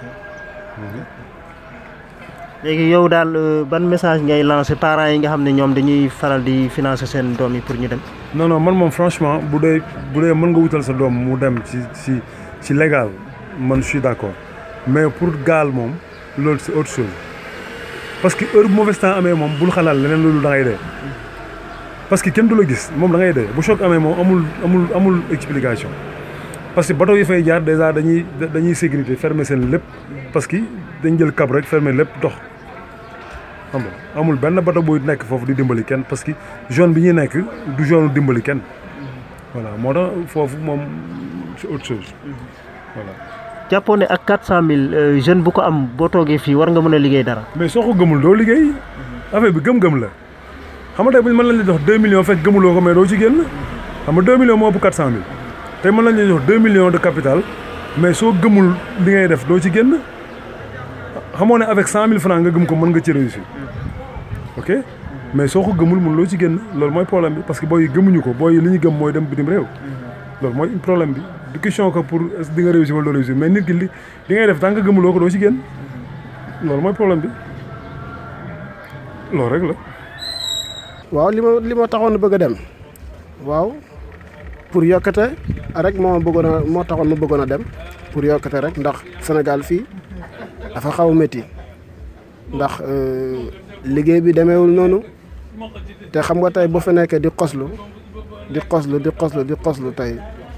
Speaker 3: léegi yow daal ban message ngay lancer parents yi nga xam ne ñoom dañuy faral di financer seen doom yi pour ñu dem.
Speaker 7: non man moom franchement bu dee mën nga wutal sa doom mu dem ci légal man je suis d'accord mais pour gaal moom loolu c'est autre chose parce que heure bu mauvais temps amee moom bul xalaat leneen loolu da ngay dee parce que kenn du la gis moom da ngay dee bu choc amee moom amul explication. parce que bateau yi fay jaar déjà dañuy sécurité fermer seen lépp parce que dañ jël cap rek fermer lépp dox xam nga amul benn bateau buy nekk foofu di dimbali kenn parce que zone bi ñuy nekk du zone dimbali kenn voilà moo tax foofu moom c'est autre chose voilà.
Speaker 3: jàppoo ne ak 400000 jeunes bu ko am boo toogee fii war nga mën a liggéey dara.
Speaker 7: mais soo ko gëmul doo liggéey affaire bi gëm-gëm la xam nga tey bu ñu mën lañ la jox 2 millions fekk gëmuloo ko mais doo ci génn xam nga 2 millions moo ëpp 400000. tey mën nañu jox 2 millions de capital mais soo gëmul li ngay def doo ci génn xamoo ne avec 100000 francs nga gëm ko mën nga ci réussir ok mais soo ko gëmul mën loo ci génn loolu mooy problème bi parce que booy gëmuñu ko booy li ñu gëm mooy dem bitim réew loolu mooy problème bi du question que pour di nga réussir wala doo réussir mais nit ki li ngay def tant que gëmuloo ko doo ci génn loolu mooy problème bi loolu rek la.
Speaker 8: waaw li ma taxoon bëgg a dem waaw. pour yokkate rek moo taxoon ma bëggoon a dem pour yokkate rek ndax Sénégal fii dafa xaw a métti ndax liggéey bi demeewul noonu te xam nga tey boo fa nekkee di xoslu tey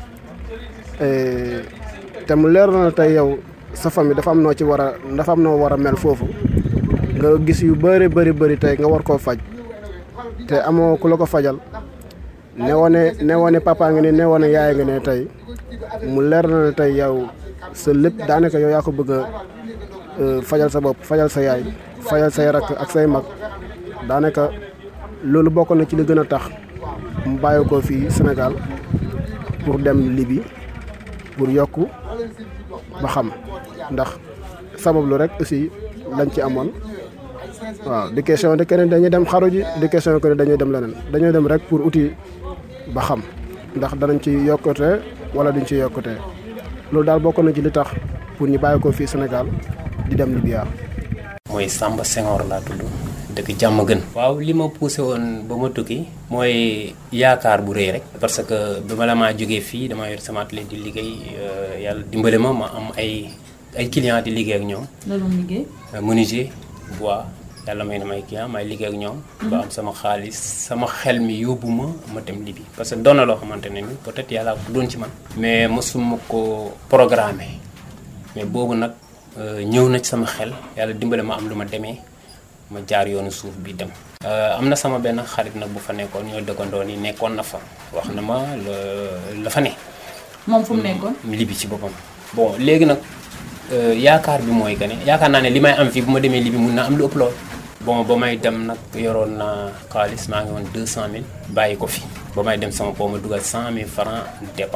Speaker 8: te mu leer na tey yow sa famille dafa am noo war a mel foofu nga gis yu bëri tey nga war koo faj te amoo ku la ko fajal. ne woone papa nga ne ne woone yaay nga ne tey mu leer na ne tey yow sa lépp daanaka yow yaa ko bëgg a fajal sa bopp fajal sa yaay fajal say rakk ak say mag daanaka loolu bokk na ci li gën a tax mu bàyyi ko fii Sénégal pour dem Libye pour yokku ba xam ndax sabablu rek aussi lañ ci amoon waaw di question de keneen dañuy dem xaru ji di question que dañuy dem leneen dañuy dem rek pour outil ba xam ndax danañ ci yokkute wala duñ ci yokkute loolu daal bokk na ci li tax pour ñu bàyyi ko fii Sénégal di dem Libya.
Speaker 9: mooy Samba Senghor laa tudd dëkk jàmm gën. waaw li ma poussé woon ba ma tukki mooy yaakaar bu rëy rek. parce que bi ma la maa jógee fii dama yor sama atelier di liggéey yàlla dimbale ma am ay clients di liggéey ak ñoom.
Speaker 10: loolu liggéey.
Speaker 9: menuisier bois. yàlla may na may client may liggéey ak ñoom. ba am sama xaalis sama xel mi yóbbu ma dem Libye. parce que doon na loo xamante ne ni peut-être yàlla ko doon ci man. mais mosuma ko programmer mais boobu nag ñëw na ci sama xel yàlla dimbale ma am lu ma demee ma jaar yoonu suuf bi dem. am na sama benn xarit nag bu fa nekkoon ñoo dëkkandoo ni nekkoon na fa wax na ma la fa ne.
Speaker 10: moom fu mu nekkoon.
Speaker 9: Libye ci boppam. bon léegi nag yaakaar bi mooy que ne yaakaar naa ne li may am fii bu ma demee Libye mun naa am lu ëpp lool. bon ba may dem nag yoroon naa xaalis maa ngi woon 200000 bàyyi ko fi ba may dem sama po ma dugal 100000 francs départ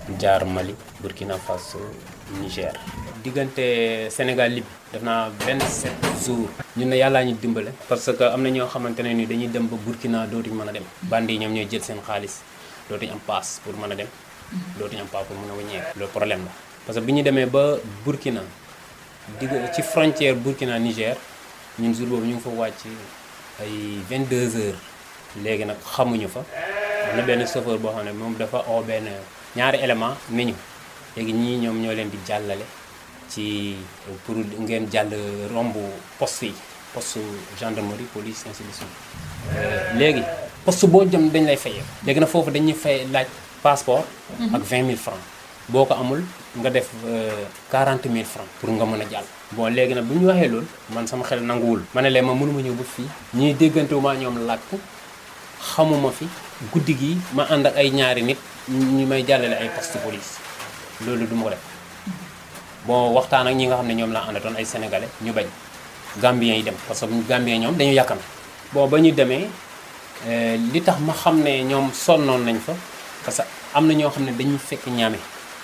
Speaker 9: jaar Mali Burkina Faso Niger. diggante Sénégal Libye def naa 27 jours. ñun ne yàllaa ñu dimbale. parce que am na ñoo xamante ne ni dañuy dem ba Burkina dootuñ mën a dem. bandi yi ñoom ñooy jël seen xaalis dootuñ am paas pour mën a dem. dootuñ am paas pour mën a wëññeeku. loolu problème la parce que bi ñu demee ba Burkina ci frontière Burkina Niger ñun jour boobu ñu ngi fa wàcc ay 22 heures. léegi nag xamuñu fa am na benn chauffeur boo xam ne moom dafa oo benn ñaari élément nañu léegi ñii ñoom ñoo leen di jàllale ci pour ngeen jàll romb poste yi poste gendarmerie police ainsi de suite léegi poste boo jëm dañ lay fayee léegi nag foofu dañuy fay laaj passeport ak 20 000 francs boo ko amul nga def 40 000 francs pour nga mën a jàll bon léegi nag bu ñu waxee loolu man sama xel nanguwul ma ne leen ma mënuma ñëw ba fii ñii déggantewuma ñoom làkk xamuma fi guddi gi ma ànd ak ay ñaari nit ñu may jàllale ay poste police loolu du ma ko def bon waxtaan ak ñi nga xam ne ñoom laa àndatoon ay sénégalais ñu bañ gambien yi dem parce que gambien ñoom dañu yàkkam bon ba ñu demee li tax ma xam ne ñoom sonnoon nañ fa parce que am na ñoo xam ne dañuy fekk ñaame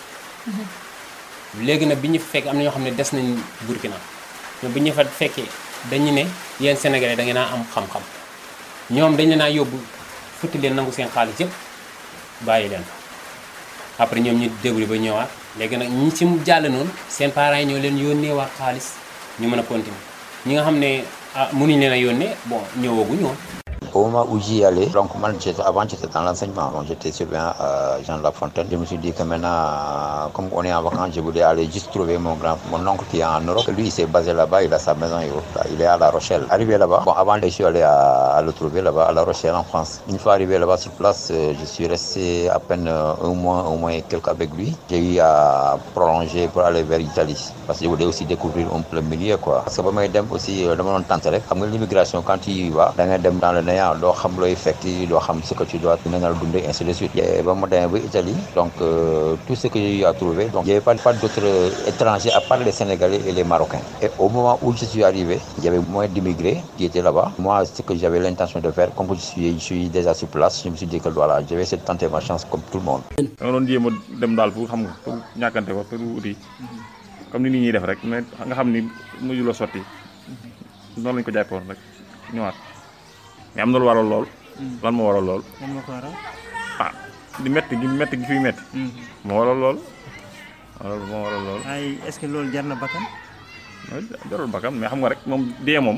Speaker 9: léegi nag bi ñu fekk am na ñoo xam ne des nañ Burkina mais bi ñu fa fekkee dañu ne yéen sénégalais da ngeen a am xam-xam ñoom dañ leen a yóbbu futti leen nangu seen xaalis yëpp bàyyi leen après ñoom ñu déglu ba ñëwaat léegi nag ñi ci jàll noonu seen parents yi ñoo leen yónnee waat xaalis ñu mën a continuer ñi nga xam ne mënuñ leen a yónnee bon ñëwaguñu woon.
Speaker 11: Au moment où j'y allais, donc moi, avant j'étais dans l'enseignement, donc j'étais surveillant à Jean de La Fontaine. Je me suis dit que maintenant, comme on est en vacances, je voulais aller juste trouver mon oncle qui est en Europe. Lui, il s'est basé là-bas, il a sa maison et autres. Il est à La Rochelle. Arrivé là-bas, bon, avant je suis allé à le trouver là-bas, à La Rochelle en France. Une fois arrivé là-bas sur place, je suis resté à peine un mois et quelques avec lui. J'ai eu à prolonger pour aller vers l'Italie. Parce que je voulais aussi découvrir un peu le milieu, quoi. Parce que pour moi, aussi, dans mon temps, l'immigration, quand tu y vas, dans le néant, doo xam looy fekk doo xam ce que tu dois dundee ainsi de suite. ba mu demee ba Italie donc tout ce que j'ai eu à trouver donc il n'y avait pas d'autres étrangers à part les Sénégalais et les Marocains. Et au moment où je suis arrivé, il y avait moins d'immigrés qui étaient là-bas. Moi, ce que j'avais l'intention de faire, comme je suis déjà sur place, je me suis dit que voilà, je vais essayer de tenter ma chance comme tout le monde.
Speaker 5: da nga doon jéem a dem daal pour xam nga pour ñàkkante ko pour uti comme ni nit ñuy def rek mais nga xam ni mujj la sotti noonu lañ ko jàppoon rek ñëwaat. mais am na lu waral lool. lan moo waral lool.
Speaker 3: lan moo ko waral.
Speaker 5: di métti gi fiy métti. moo waral lool. moo waral lool.
Speaker 3: ay est-ce que loolu jar na bakkan.
Speaker 5: jarul bakkan mais xam nga rek moom dee moom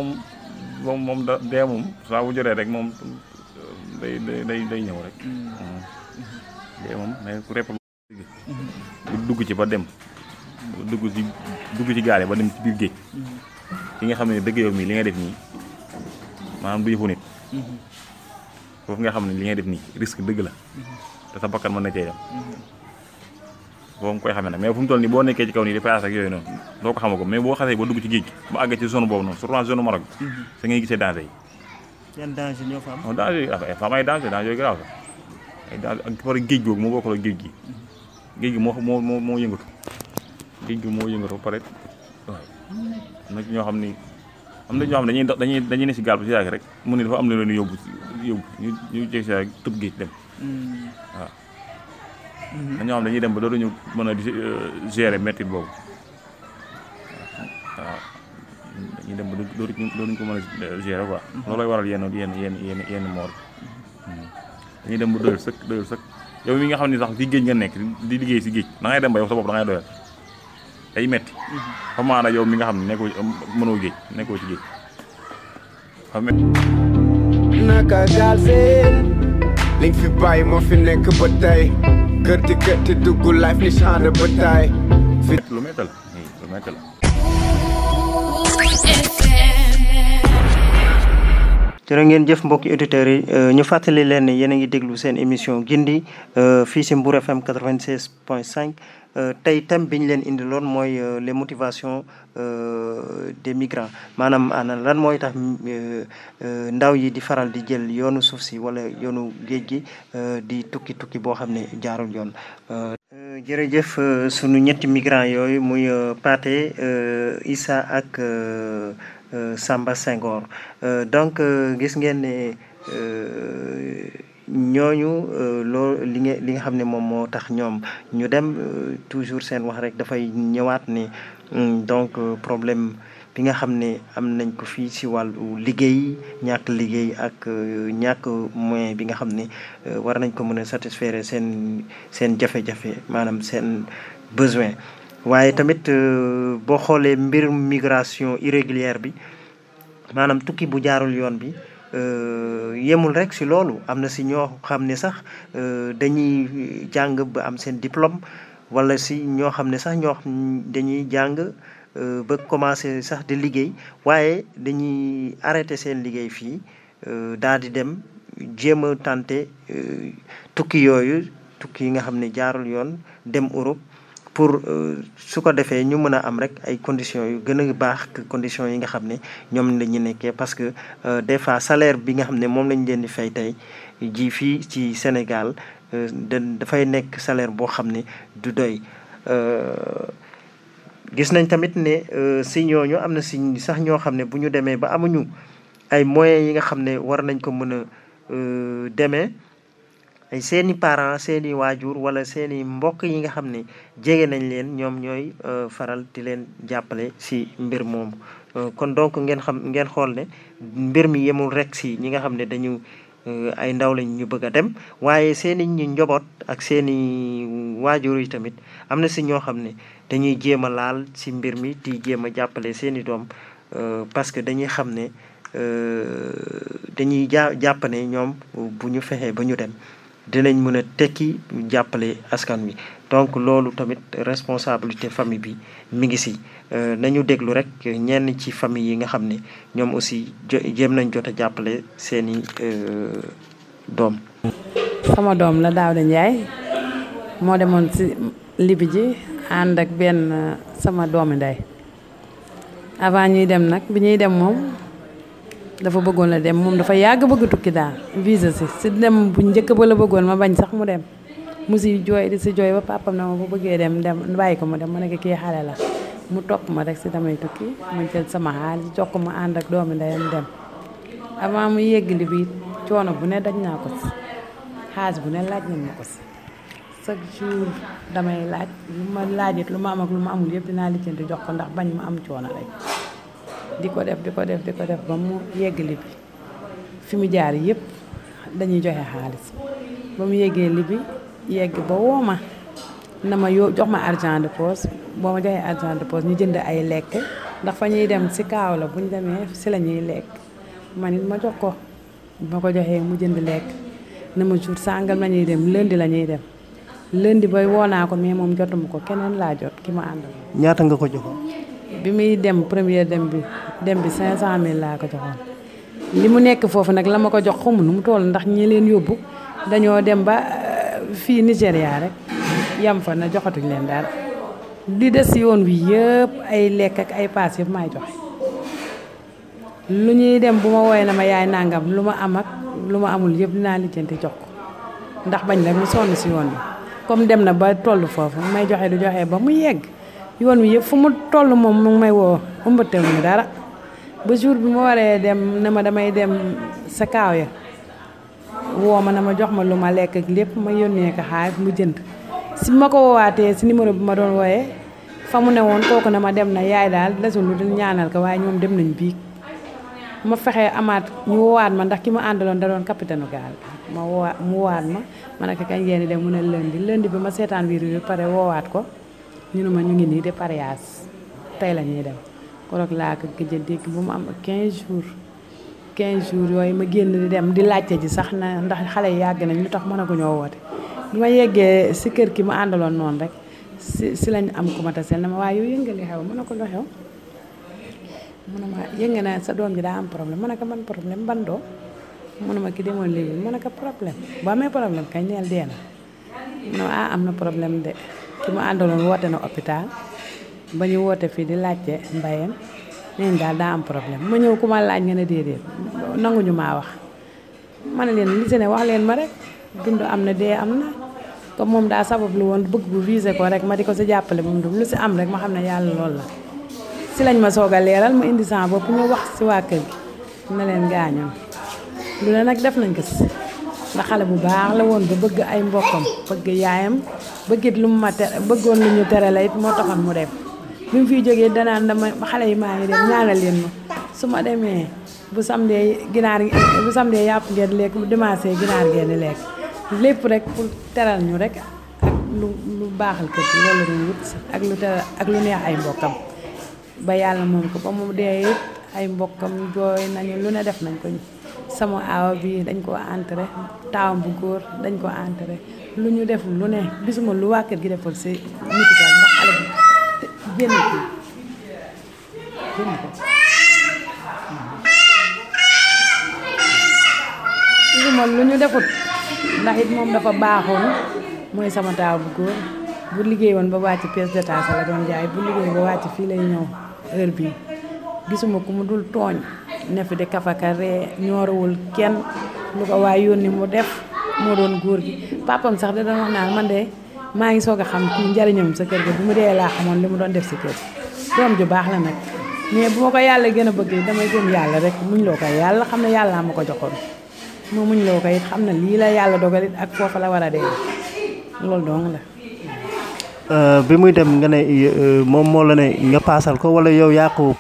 Speaker 5: dee moom saa bu jëree rek moom day ñëw rek. dee moom mais ku repp dugg ci ba dem. dugg ci gaale ba dem ci biir géej. ki nga xam ne dëgg yow mii li nga def nii. maanaam du yëfu nit foofu nga xam ne li ngay def nii risque dëgg la te sa bakkan mën na cee dem boo nga koy xamee nag mais fu mu toll nii boo nekkee ci kaw nii di paas ak yooyu noonu doo ko xamagum mais boo xasee ba dugg ci géej gi ba àgg ci zone boobu noonu surtout zone Maroc bi sa ngay gisee danger yi.
Speaker 3: yan danger ñoo fa am.
Speaker 5: danger yi dafa am ay danger yooyu grave ay danger ak par géej googu moo bokkul ak géej gi géej gi moo yëngatu géej gi moo yëngatu ba pare waaw nag ñoo xam ni am na ñoo xam ne dañuy ne si gaal bi si yàgg rek mu ne dafa am lu leen yóbbu ñu jég si yàgg tëb géej dem waaw na ñoo xam dañuy dem ba dootuñu mën a gérer métti boobu waaw dañuy dem ba dootuñu ko mën a gérer quoi loolooy waral yenn moor dañuy dem ba doyal sëkk yow mi nga xam ne sax ci géej nga nekk di liggéey si géej da ngay dem ba yow sa bopp da ngay doyal day metti xam maanaam yow mi nga xam ne mënoo géej nekkoo ci géej xam
Speaker 1: naka gaal seen li nga fi bàyyi moo fi nekk ba tey kër ti dugg life ni champ de bataille
Speaker 5: lu métti la
Speaker 3: jërë ngeen jëf mbokki auditeurs yi ñu fàttali leen ne yéen a ngi déglu seen émission gindi fii si Mbour FM 96.5 tey thème bi ñu leen indiloon mooy les motivations des migrants maanaam ana lan mooy tax ndaw yi di faral di jël yoonu suuf si wala yoonu géej gi di tukki boo xam ne jaarul yoon. jërëjëf sunu ñetti migrants yooyu muy Pathé Issa ak Samba Senghor donc gis ngeen ne ñooñu loolu li nga xam ne moom moo tax ñoom ñu dem toujours seen wax rek dafay ñëwaat ni donc problème bi nga xam ne am nañ ko fii ci wàllu liggéey ñàkk liggéey ak ñàkk moyen bi nga xam ne war nañ ko mën a satisfaire seen jafe-jafe maanaam seen besoin. waaye tamit boo xoolee mbir migration irrégulière bi maanaam tukki bu jaarul yoon bi yemul rek ci loolu am na ci ñoo xam ne sax dañuy jàng ba am seen diplôme walla ci ñoo xam ne sax dañuy jàng ba commencer sax di liggéey waaye dañuy arrêter seen liggéey fii daal di dem jéem a tenter tukki yooyu tukki yi nga xam ne jaarul yoon dem Europe pour su ko defee ñu mën a am rek ay conditions yu gën a baax que conditions yi nga xam ne ñoom la ñu nekkee parce que des fois salaire bi nga xam ne moom lañ leen di fay tey ji fii ci Sénégal dafay nekk salaire boo xam ne du doy. gis nañ tamit ne si ñooñu am na si sax ñoo xam ne bu ñu demee ba amuñu ay moyens yi nga xam ne war nañ ko mën a demee ay seeni parents seeni waajur wala seeni mbokk yi nga xam ne jege nañ leen ñoom ñooy faral di leen jàppale si mbir moomu. kon donc ngeen xool ne mbir mi yemul rek si ñi nga xam ne dañu ay ndaw lañ ñu bëgg a dem waaye seeni ñu njaboot ak seeni waajur yi tamit am na si ñoo xam ne dañuy jéem a laal si mbir mi di jéem a jàppale seeni doom parce que dañuy xam ne dañuy jàpp ne ñoom bu ñu fexee ba ñu dem dinañ mën a tekki jàppale askan wi. donc loolu tamit responsabilité famille bi mi ngi si nañu déglu rek ñenn ci famille yi nga xam ne ñoom aussi jéem nañ jot a jàppale seeni doom.
Speaker 12: sama doom la Daouda Ndiaye moo demoon si Libi ji ànd ak benn sama doomi ndey avant ñuy dem nag bi ñuy dem moom dafa bëggoon la dem moom dafa yàgg bëgg tukki daal visa si dem bu njëkk ba la bëggoon ma bañ sax mu dem mu si jooy di si jooy ba papam na ma bu bëggee dem bàyyi ko mu dem ma ne ko kii xale la mu topp ma rek si damay tukki ma jël sama xaalis jox ko ma ànd ak doomi ndeyam dem avant mu yegg li bi coono bu ne daj naa ko si xaalis bu ne laaj nañ ma ko si chaque jour damay laaj lu ma laajit lu ma am ak lu ma amul yëpp dinaa lijjanti jox ko ndax bañ ma am coono rek di ko def ba mu yegg li bi fi mu jaar yëpp dañuy joxe xaalis ba mu yeggee li bi yegg ba woo ma na ma jox ma argent de poche boo ma joxee argent de poche ñu jënd ay lekk ndax fa ñuy dem si kaaw la bu ñu demee si la ñuy lekk man it ma jox ko ma ko joxee mu jënd lekk na ma jour sàngam la ñuy dem lundi la ñuy dem lundi ba woo naa ko mais moom jotuma ko keneen laa jot ki ma àndal.
Speaker 3: ñaata nga ko joxoon.
Speaker 12: bi muy dem première dem bi 500 000 laa ko joxoon li mu nekk foofu nag la ma ko jox xamu nu mu toll ndax ñi leen yóbbu dañoo dem ba fii Nigéria rek yam fa na joxatuñ leen dara li des yoon wi yëpp ay lekk ak ay paas yëpp maay joxe lu ñuy dem bu ma woowee na ma yaay nangam lu ma am ak lu ma amul yëpp dinaa lijjanti jox ko ndax bañ rek mu sonn si yoon wi comme dem na ba toll foofu may joxe du joxe ba mu yegg yoon wi yëpp fu mu toll moom mu ngi may woo ëmbatewuñu dara ba jour bi ma waree dem ne ma damay dem sa kaaw ya woo ma na ma jox ma lu ma lekk ak lépp ma yónnee ko xaalis mu jënd si ma ko woowaatee si numéro bi ma doon wooyee fa mu ne woon kooku na ma dem na yaay daal desul lu dul ñaanal ko waaye ñoom dem nañ biig ma fexee amaat ñu woowaat ma ndax ki ma àndaloon da doon capitaine gaal mu woowaat ma ne ko kañ ngeen di dem mu ne lundi bi ma seetaan biir bi pare woowaat ko ñu ne ma ñu ngi nii de pariage tey la ñuy dem koroog laa ko gëj a dégg bu mu am 15 jours yooyu ma génn di dem di laajte ji sax na ndax xale yi yàgg nañ lu tax mën a ko ñoo woote bi ma yeggee si kër ki ma àndaloon noonu rek si lañ am ku ma taseel na ma waaye yow yëngali xew mën na ko lu xew mu ne ma yënga na sa doom ji daa am problème mën na ko man problème ban doom mu ne ma ki demoon léegi mën na ko problème bu amee problème kañ neel dee na mu ne ma am na problème de ki ma àndaloon woote na hôpital ba ñu woote fii di laajte mbayeen neen daal daa am problème ma ñëw ku ma laaj nga ne déedéet nanguñu maa wax ma ne leen li si ne wax leen ma rek dund am na dee am na comme moom daa sabab lu woon bëgg bu visé ko rek ma di ko si jàppale moom du lu si am rek ma xam ne yàlla loolu la si lañ ma soog a leeral ma indi sama bopp ñu wax si waa kër gi na leen gaañoon lu ne nag def nañ ko si ndax xale bu baax la woon ba bëgg ay mbokkam bëgg yaayam bëggit lu mu ma bëggoon lu ñu tere la it moo taxoon mu dem bi mu fiy jógee danaan dama xale yi maa ngi dem ñaanal leen ma su ma demee bu samedi yàpp ngeen lekk bu dimanche ginaar ngeen di lekk lépp rek pour teral ñu rek ak lu baaxal kër gi loolu doon wut ak lu teral ak lu neex ay mbokkam ba yàlla moom ko ba mu dee it ay mbokkam jooy nañu lu ne def nañ ko sama aawa bi dañ ko enterré taawam bu góor dañ ko enterré lu ñu def lu ne gisuma lu waa kër gi defal si nitital ndax xale bi génn ko gisuma lu ñu defut ndax it moom dafa baaxoon mooy sama taaw bu góor bu liggéey woon ba wàcc pièce détachée la doon jaay bu liggéey ba wàcc fii lay ñëw heure bii gisuma ku mu dul tooñ ne fi de kafaka ree ñoorawul kenn lu ko waay yónni mu def moo doon góor gi papam sax da doon wax naan man de maa ngi soog a xam kii njariñam sa kër ga bu mu dee laa xamoon li mu doon def si kër doom ju baax la nag mais bu ma ko yàlla gën a bëggee damay gëm yàlla rek muñ loo ko yàlla xam ne yàlla ma ko joxoon moo muñ loo ko it xam ne lii la yàlla dogal it ak foofa la war a dee loolu dong la.
Speaker 3: bi muy dem nga ne moom moo la ne nga paasal ko wala yow yaa ko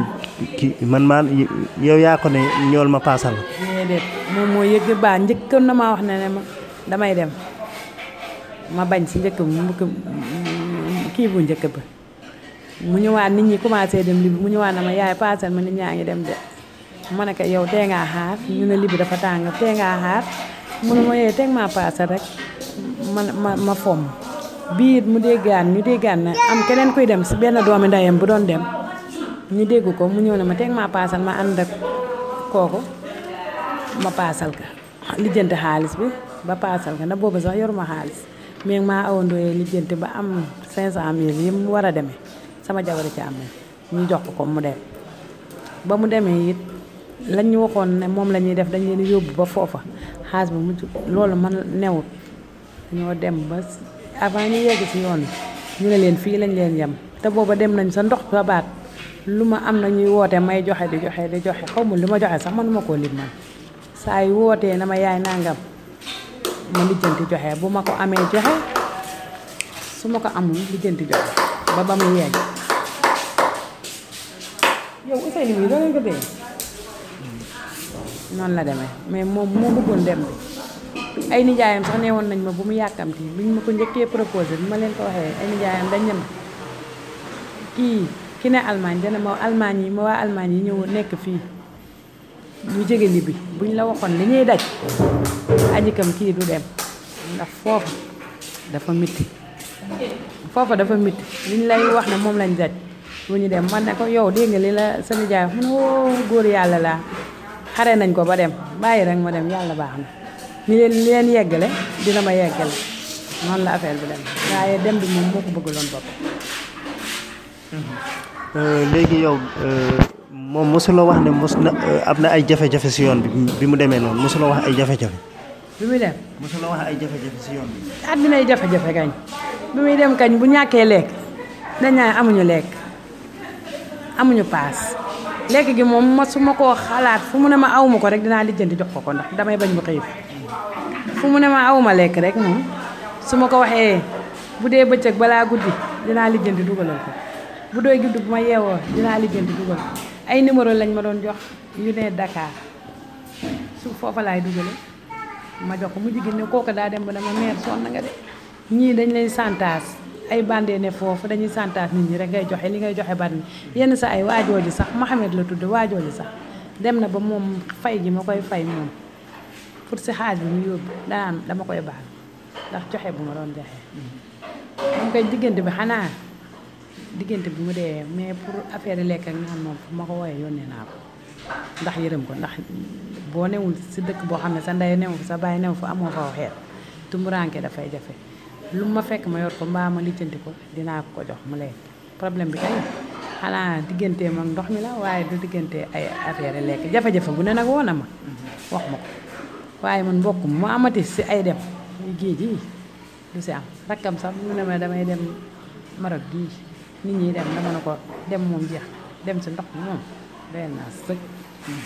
Speaker 3: yow yaa ko ne ñool ma paasal.
Speaker 12: déedéet moom moo yëg baa njëkkoon na maa wax ne ma damay dem ma bañ si njëkk kii bu njëkk ba mu ñëwaat nit ñi commencé dem libi mu ñëwaat na ma yaay paasal ma nit ñaa ngi dem de ma ne ko yow tee ngaa xaar ñu ne libi dafa tàng tee ngaa xaar mu ne ma yee teg maa paasal rek ma fomm biir mu déggaan ñu déggaan na am keneen kuy dem si benn doomi ndeyam bu doon dem ñu dégg ko mu ñëw ne ma teg maa paasal ma ànd ak kooku ma paasal ka lijjanti xaalis bi ba paasal ka ndax boobu sax yoruma xaalis mais maa awandooyee lijjanti ba am 500 000 yi mu war a demee sama jabari ci am ñu jox ko mu dem ba mu demee it lañ ñu waxoon ne moom la ñuy def dañ leen yóbbu ba foofa xaalis bu mujj loolu man newut dañoo dem ba avant ñu yegg ci yoon ñu ne leen fii lañ leen yem te booba dem nañ sa ndox sa baat lu ma am na ñuy woote may joxe di joxe xaw ma li ma joxe sax manuma koo lim man saa yu wootee na ma yaay nangam ma lijjanti joxe bu ma ko amee joxe su ma ko amul lijjanti joxe ba mu yegg yow Ousseynou mi doo ko dee noonu la demee mais moom moo bëggoon dem bi ay nijaayam sax neewoon nañ ma bu mu yàkkamti biñ ma ko njëkkee proposé bi ma leen ko waxee ay nijaayam dañ ne ma ki ne Allemagne dana ma Allemagne yi ma waa Allemagne yi ñëw nekk fii ñu jege li bi buñ la waxoon li ñuy daj ajikam kii du dem ndax foofa dafa mitti liñ lay wax ne moom lañ daj bu ñu dem man ne ko yow dégg nga li la sa nijaay mu ne woo góor yàlla laa xare nañ ko ba dem bàyyi rek ma dem yàlla baax na ni leen yeggale dina ma yeggale noonu la affaire bi dem waaye dem bi moom moo ko bëggaloon bopp.
Speaker 3: léegi yow moom mosuloo wax ne am na ay jafe-jafe si yoon bi mu demee noonu mosuloo wax ay jafe-jafe.
Speaker 12: bi muy dem
Speaker 3: mosuloo wax ay jafe-jafe si yoon bi.
Speaker 12: àddinay jafe-jafe kañ bi muy dem kañ bu ñàkkee lekk dañ naan amuñu lekk amuñu paas. lekk gi moom masuma koo xalaat fu mu ne ma awma ko rek dinaa lijjanti jox ko ndax damay bañ mu xiif fu mu ne ma awma lekk rek moom su ma ko waxee bu dee bëccëg balaa guddi dinaa lijjanti dugalal ko bu dooy guddi bu ma yeewoo dinaa lijjanti dugal ay numéro lañ ma doon jox yu ne Dakar su foofa laay dugale ma jox ko mu jigéen ne kooku daa dem ba dama meer sonn nga de ñii dañ lay santaas ay bandee ne foofu dañuy santaas nit ñi rek ngay joxe li ngay joxe bari yenn sa ay waajooji sax Mohamed la tudd waajooji sax dem na ba moom fay gi ma koy fay moom pour si xaaj bi mu yóbbu danaan dama koy baal ndax joxe bu ma doon joxe moom koy diggante bi xanaa diggante bi mu dee mais pour affaire yi lekk ak naan moom fu ma ko wooyee yónnee naa ko ndax yërëm ko ndax boo newul si dëkk boo xam ne sa ndey new fa sa baay new fa amoo fa waxeet tumuraanke dafay jafe lu ma fekk ma yor ko mbaa ma lijjanti ko dinaa ko jox mu lekk problème bi kay xanaa digganteem ak ndox mi la waaye du diggante ay affaire lekk jafe-jafe bu ne nag woo na ma wax ma ko waaye man mbokk mu amati si ay dem géej yi du si am rakkam sax mu ne ma damay dem Maroc gii nit ñi dem dama ne ko dem moom jeex dem si ndox mi moom doy naa sëg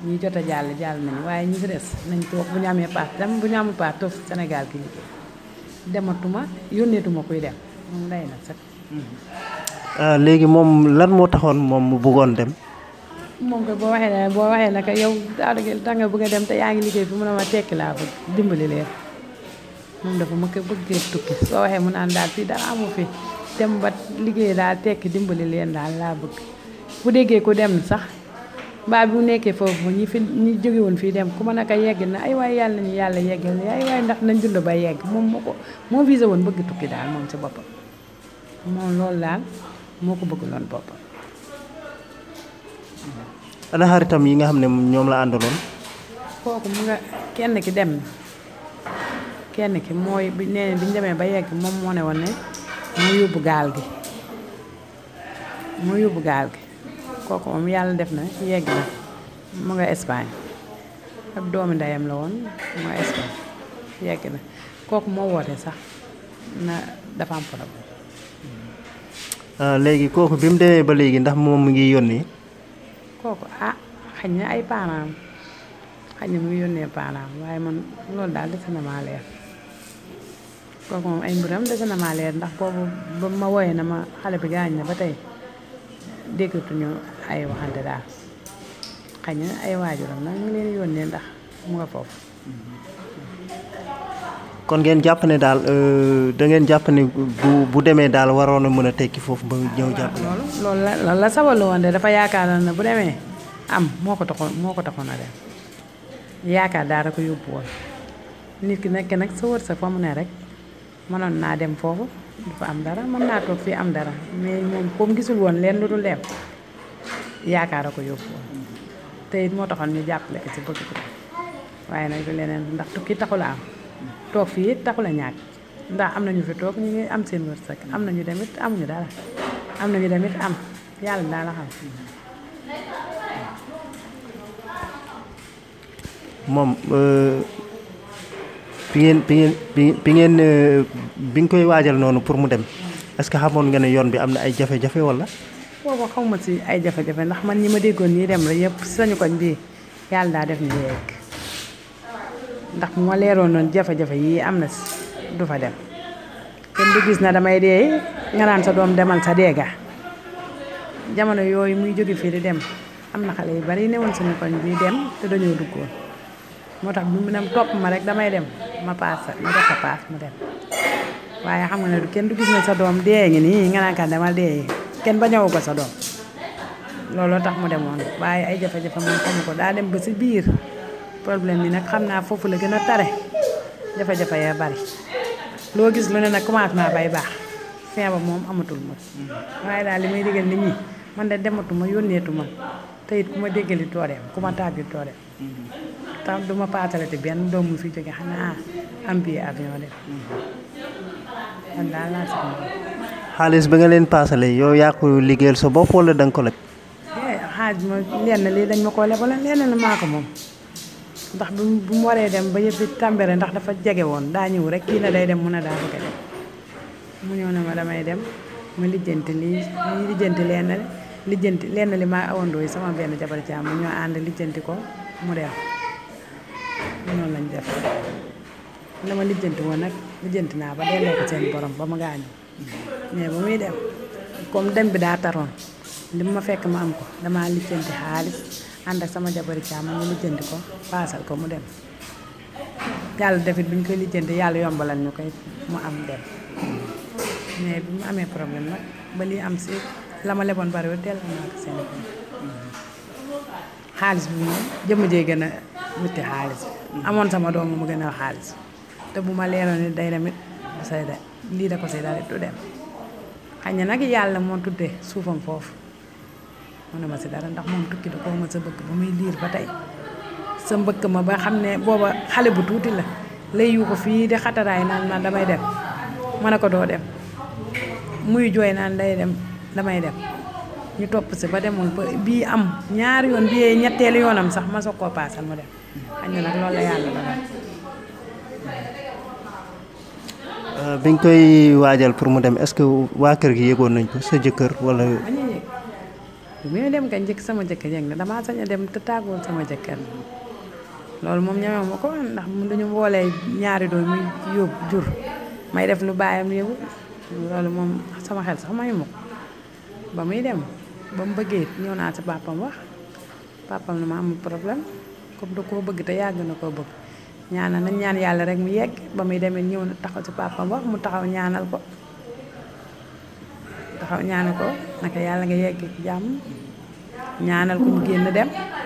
Speaker 12: ñi jot a jàll nañu waaye ñi fi des nañ toog bu ñu amee paas dem bu ñu amul paas toog Sénégal ki liggéey dematuma yónneetuma kuy dem moom day na sax.
Speaker 3: léegi moom lan moo taxoon moom mu bëggoon dem.
Speaker 12: moom ko boo waxee naka yow da nga bëgg a dem te yaa ngi liggéey fi mu ne ma tekki laa bëgg dimbali leen moom dafa ma ko bëggee tukki soo waxee mu naan daal fii dara amu fi dem ba liggéey daal tekki dimbali leen daal laa bëgg bu déggee ku dem sax mbaa bu nekkee foofu ñi jóge woon fii dem ku ma naka yegg na ay waay yàlla nañu yàlla yeggal ay waay ndax nañ dund ba yegg moom moo visé woon bëgg tukki daal moom si boppam moom loolu daal moo ko bëgg loon boppam.
Speaker 3: ana xaritam yi nga xam ne ñoom la àndaloon.
Speaker 12: kooku mu nga kenn ki dem na kenn ki mooy bi nee bi ñu demee ba yegg moom moo ne woon ne moo yóbbu gaal gi kooku moom yàlla def na yegg na mu nga Espagne ab doomi ndeyam la woon mu nga Espagne yegg na kooku moo woote sax na dafa am problème.
Speaker 3: léegi kooku bi mu demee ba léegi ndax moom mu ngi yónni.
Speaker 12: kooku xañ na ay parents xañ na mu ngi yónnee parents waaye man loolu daal dese na maa leer kooku moom ay mbiram dese na maa leer ndax boobu ba ma wooyee na ma xale bi gaañ na ba tey déggatuñu ay waxante daal xañ na ay waajuram nag mu ngi leen yónnee ndax mu nga foofu.
Speaker 3: kon ngeen jàpp ne daal da ngeen jàpp ne bu demee daal waroon a mën a tekki foofu ba ñëw jàpp.
Speaker 12: loolu la sabalu woon de dafa yaakaaroon na bu demee am moo ko taxoon a dem yaakaar daal da ko yóbbu woon nit ki nekk nag sa wërsëg fa mu ne rek mënoon naa dem foofu dafa am dara mën naa toog fii am dara mais moom comme gisul woon leen lu dul dem yaakaar da ko yóbbu woon te it moo taxoon ñu jàppale ko ci bëgg ko waaye nag du leneen ndax tukki taxul a am. toog fii it taxul a ñàkk ndax am nañu fi toog ñu ngi am seen wërsëg am nañu demit amuñu dara am nañu demit am yàlla daal la xam.
Speaker 3: moom bi nga koy waajal noonu pour mu dem est-ce que xamoon nga ne yoon bi am na ay jafe-jafe wala.
Speaker 12: boobu xaw ma si ay jafe-jafe ndax man ñi ma déggoon nii dem la yëpp sañu koñ bii yàlla daa def ñu yegg. ndax bu ma leeroon noonu jafe-jafe yii am na si du fa dem kenn du gis na damay dee nga naan sa doom demal sa deega jamono yooyu muy jóge fii di dem am na xale yu bari newoon suñu koñ bi dem te dañoo duggoon moo tax bi mu dem topp ma rek damay dem ma def ko paas mu dem waaye xam nga ne kenn du gis ne sa doom dee ngi nii nga naan ka demal dee kenn ba ñëwu ko sa doom looloo tax mu demoon waaye ay jafe-jafe moom xamu ko daa dem ba si biir problème bi nag xam naa foofu la gën a tare jafe-jafe ya bari loo gis lu ne nag commencement bay baax fin ba moom amatul moom waaye daal li may digal nit ñi man de dematuma yónneetuma te it ku ma déggali too dem ku ma tàggi too dem tax du ma paatalati benn doom mu fi jóge xanaa am billet avion dem man daal laa sax moom.
Speaker 3: xaalis ba nga leen paasale yow yaa ko liggéeyal sa bopp wala da nga ko leb.
Speaker 12: xaalis ma lenn lii dañ ma koo lebal lenn la maa ko moom. ndax bu mu waree dem ba yëpp tàmbere ndax dafa jege woon daa ñëw rek kii na day dem mu ne daa bëgg a dem mu ñëw ne ma damay dem ma lijjanti lenn li maa awandoo yi sama benn jabar caam mu ñoo ànd lijjanti ko mu dem noonu lañ def la ma lijjanti woon nag lijjanti naa ba delloo ko seen borom ba ma gaañu mais ba muy dem comme dem bi daa taroon li ma fekk ma am ko damaa lijjanti xaalis ànd ak sama jabari caam ñu lijjanti ko paasal ko mu dem yàlla defit bi ñu koy lijjanti yàlla yombalal ñu koy mu am dem mais bi mu amee problème nag ba lii am si la ma leboon bariwul delloo naa ko seen xaalis bi moom jëmm jee gën a wuti xaalis bi amoon sama doom mu gën a xaalis te bu ma leeroon ni day demit du say de lii da ko say daal du dem xëy na nag yàlla moo tuddee suufam foofu mënu ma si dara ndax moom tukki da koo ma sa bëgg ba muy liir ba tey sa mbëkk ma ba xam ne booba xale bu tuuti la lay yu ko fii di xataraay naan damay dem ma ne ko doo dem muy jooy naan day dem damay dem ñu topp si ba demul ba bii am ñaari yoon bii ñetteelu yoonam sax ma soog koo paasal mu dem xëy na nag loolu la yàlla dogal.
Speaker 3: biñ koy waajal pour mu dem est-ce que waa kër gi yëgoon nañ ko sa jëkkër wala.
Speaker 12: bi muy dem kañ njëkk sama jëkkër yëg na damaa sañ a dem te tàggoon sama jëkkër loolu moom ñemewu ma ko ndax mu duñu boolee ñaari doom muy yóbbu jur may def lu baayam yëgu loolu moom sama xel sax mayu ma ko ba muy dem ba mu bëggee ñëw naa si papam wax papam na ma amul problème comme da koo bëgg te yàgg na koo bëgg ñaanal nañ ñaan yàlla rek mu yegg ba muy demee ñëw na taxaw si papam wax mu taxaw ñaanal ko naka yàlla nga yegg ci jàmm ñaanal ko mu génn dem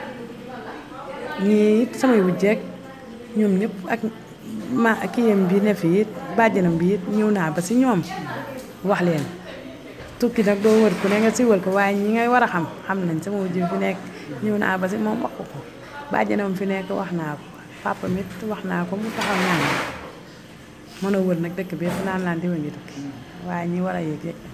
Speaker 12: ñii it samay wujjeek ñoom ñëpp ak ma kiyam bi ne fii it bàjjanam bi it ñëw naa ba si ñoom wax leen tukki nag doo wër ku ne nga siwal ko waaye ñi ngay war a xam nañ sama wujj fi nekk ñëw naa ba si moom wax ko bàjjanam fi nekk wax naa ko papa mit wax naa ko mu taxaw ñaan mën a wër nag dëkk bi yëpp naan laan diwa ngi tukki waaye ñi war a yëg yëg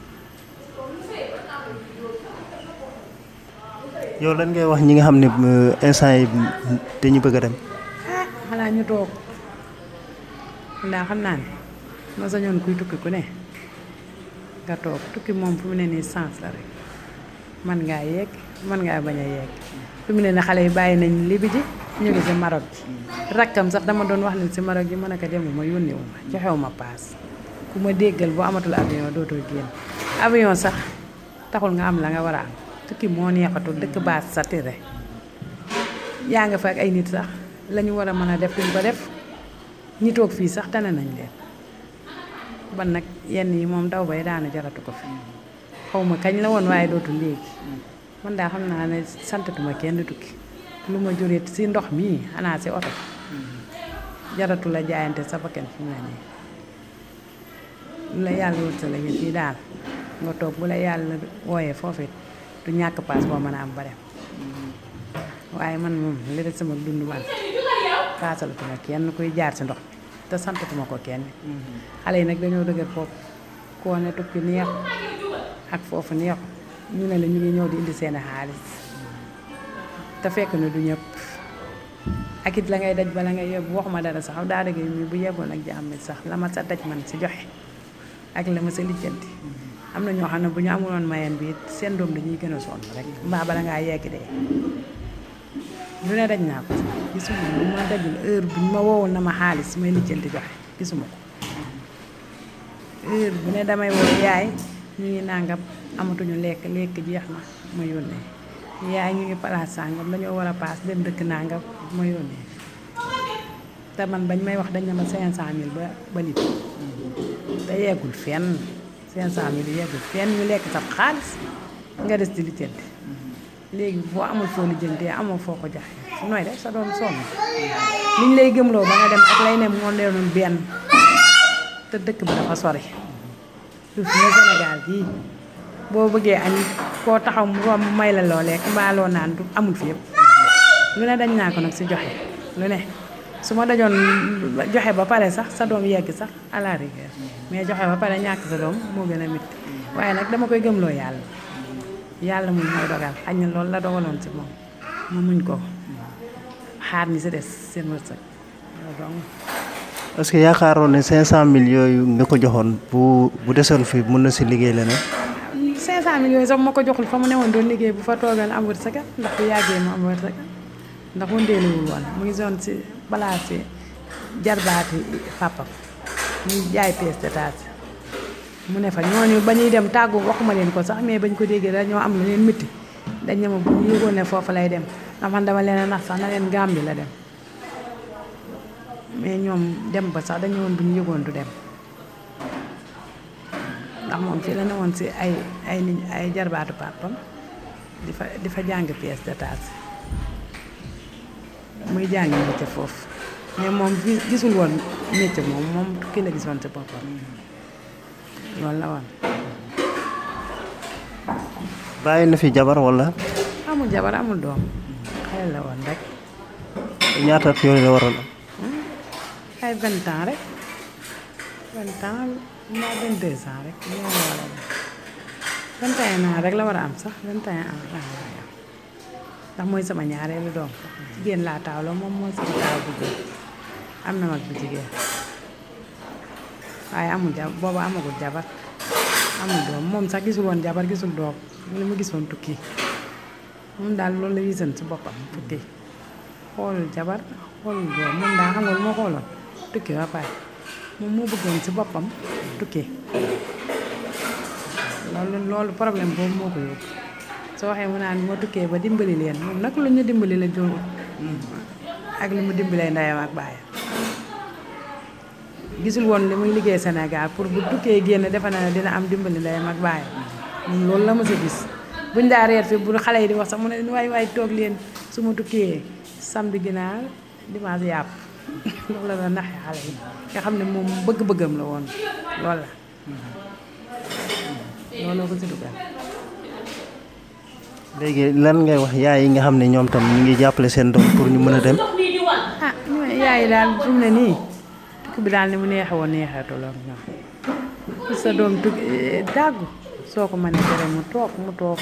Speaker 3: yow lan ngay wax ñi nga xam ne instant yi dañu bëgg a dem.
Speaker 12: xanaa ñu toog ndax xam naa ne ma sañoon kuy tukki ku ne nga toog tukki moom fu mu ne nii sens la rek man ngaa yeeg man ngaa bañ a yeeg fu mu ne nii xale yi bàyyi nañ libi ji ñu ngi si Maroc ji rakkam sax dama doon wax ne si Maroc ji mën a ko demuma yónni wu ma joxewu ma paas ku ma déggal boo amatul avion dootoo génn avion sax taxul nga am la nga war a am tukki moo neexatul dëkk baas satiré yaa nga fa ak ay nit sax lañu war a mën a def duñ ko def ñi toog fii sax tane nañ leen ban nag yenn yi moom daw bay daana jaratu ko fi xaw ma kañ la woon waaye dootul léegi man daa xam naa ne santatuma kenn tukki lu ma jurit si ndox mii xanaa si oto jaratu la jaayante sa bakkan fi mu ne nii lu la yàlla wërsëg la ñu fii daal nga toog bu la yàlla wooyee foofit du ñàkk paas boo mën a am ba dem waaye man moom li des sama dund man paasalatuma kenn kuy jaar si ndox mi te santatuma ko kenn xale yi nag dañoo dëgër foofu koo ne tukki neex ak foofu neex ñu ne la ñu ngi ñëw di indi seen xaalis te fekk na du ñëpp ak it la ngay daj bala ngay yóbbu waxuma dara sax daa dëgg mi bu yeboon ak jàmm sax la ma sa daj man si joxe ak la ma sa lijjanti am na ñoo xam ne bu ñu amuloon mayeen bi seen doom dañuy gën a sonn rek mbaa bala ngaa yegg dee lu ne daj naa ko gisuma bu ma dajul heure bu ma woowoon na ma xaalis may lijjanti joxe gisuma ko heure bu ne damay woo yaay ñu ngi nangam amatuñu lekk jeex na ma yónnee yaay ñu ngi palaas sàngam dañoo war a paas dem dëkk nangam ma yónnee te man bañ may wax dañ ne ma 500000 ba nit te yeggul fenn 500000 yeggul fenn ñu lekk sab xaalis nga des di lijjanti léegi boo amul foo lijjantee amoo foo ko jaxe su nooy def sa doom sonn liñ lay gëmloo ba nga dem ak lay ne moo doon benn te dëkk ba dafa sori du fi ne Sénégal gii boo bëggee añ koo taxaw mu romb may la loo lekk mbaa loo naan du amul fi yëpp lu ne dañ naa ko nag si joxe lu ne su ma dajoon joxe ba pare sax sa doom yegg sax à la rigueur mais joxe ba pare ñàkk sa doom moo gën a métti waaye nag dama koy gëmloo yàlla muñ mooy dogal xañ na loolu la dogaloon si moom ma muñ ko xaar ñi si des seen wërsëg donc
Speaker 3: parce que yaakaaroon ne 500000 yooyu nga ko joxoon bu desoon fi mën na si liggéey leneen
Speaker 12: 500000 yooyu sax ma ko joxul fa mu newoon doon liggéey bu fa toogal am wërsëg ndax bu yàggee mu am wërsëg ndax wëndeeluwul woon mu ngi zone si balaa si jarbaati papam muy jaay pièces détachées mu ne fa ñooñu ba ñuy dem tàggu waxuma leen ko sax mais bañ ko déggee dañoo am lu leen métti dañ ne ma bu ñu yëgoon ne foofu lay dem ndax man dama leen a nax sax na leen Gàmbi la dem mais ñoom dem ba sax dañu woon bu ñu yëgoon du dem ndax moom fii la ne woon si ay jarbaatu papam di fa jàng pièces détachées muy jàng métier foofu mais moom gisul woon métier moom tukki la gisoon si boppam loolu la woon.
Speaker 3: bàyyi na fi jabar wala.
Speaker 12: amul jabar amul doom xel la woon rek.
Speaker 3: ñaata at yooyu la waroon am.
Speaker 12: ay 20 ans rek 20 ans mbaa 22 ans rek ñoo la war a am 21 ans rek la war a am sax 21 ans la war a am ndax mooy sama ñaareelu doom jigéen laa taawloo moom mooy sama taaw bu góor am na mag bu jigéen waaye amul jabar boobu amagul jabar amul doom moom sax gisul woon jabar gisul doom li mu gisoon tukki moom daal loolu la wisan si boppam tukki xoolul jabar xoolul doom moom daa xam nga lu ma xooloon tukki ba pare moom moo bëggoon si boppam tukki loolu problème boobu moo ko yóbbu soo waxee mu naan moo tukkee ba dimbali leen moom nag lu ñu dimbali la doon ak li mu dimbalee ndeyam ak baayam gisul woon li muy liggéey Sénégal pour bu tukkee génn defe na ne dina am dimbali ndeyam ak baayam moom loolu la mës a gis buñ daa reer fi bu xale yi di wax sax mu ne waay toog leen su ma tukkee samedi ginaar dimanche yàpp loolu la doon naxee xale yi nga xam ne moom bëgg-bëggam la woon loolu la looloo ko si dugal.
Speaker 3: léegi lan ngay wax yaay yi nga xam ne ñoom tam ñu ngi jàppale seen doom pour ñu mën a dem.
Speaker 12: yaay yi daal fi mu ne nii tukki bi daal ni mu neexee woon neexeetu la ñoom sa doom tukki dàggu soo ko mënee tere mu toog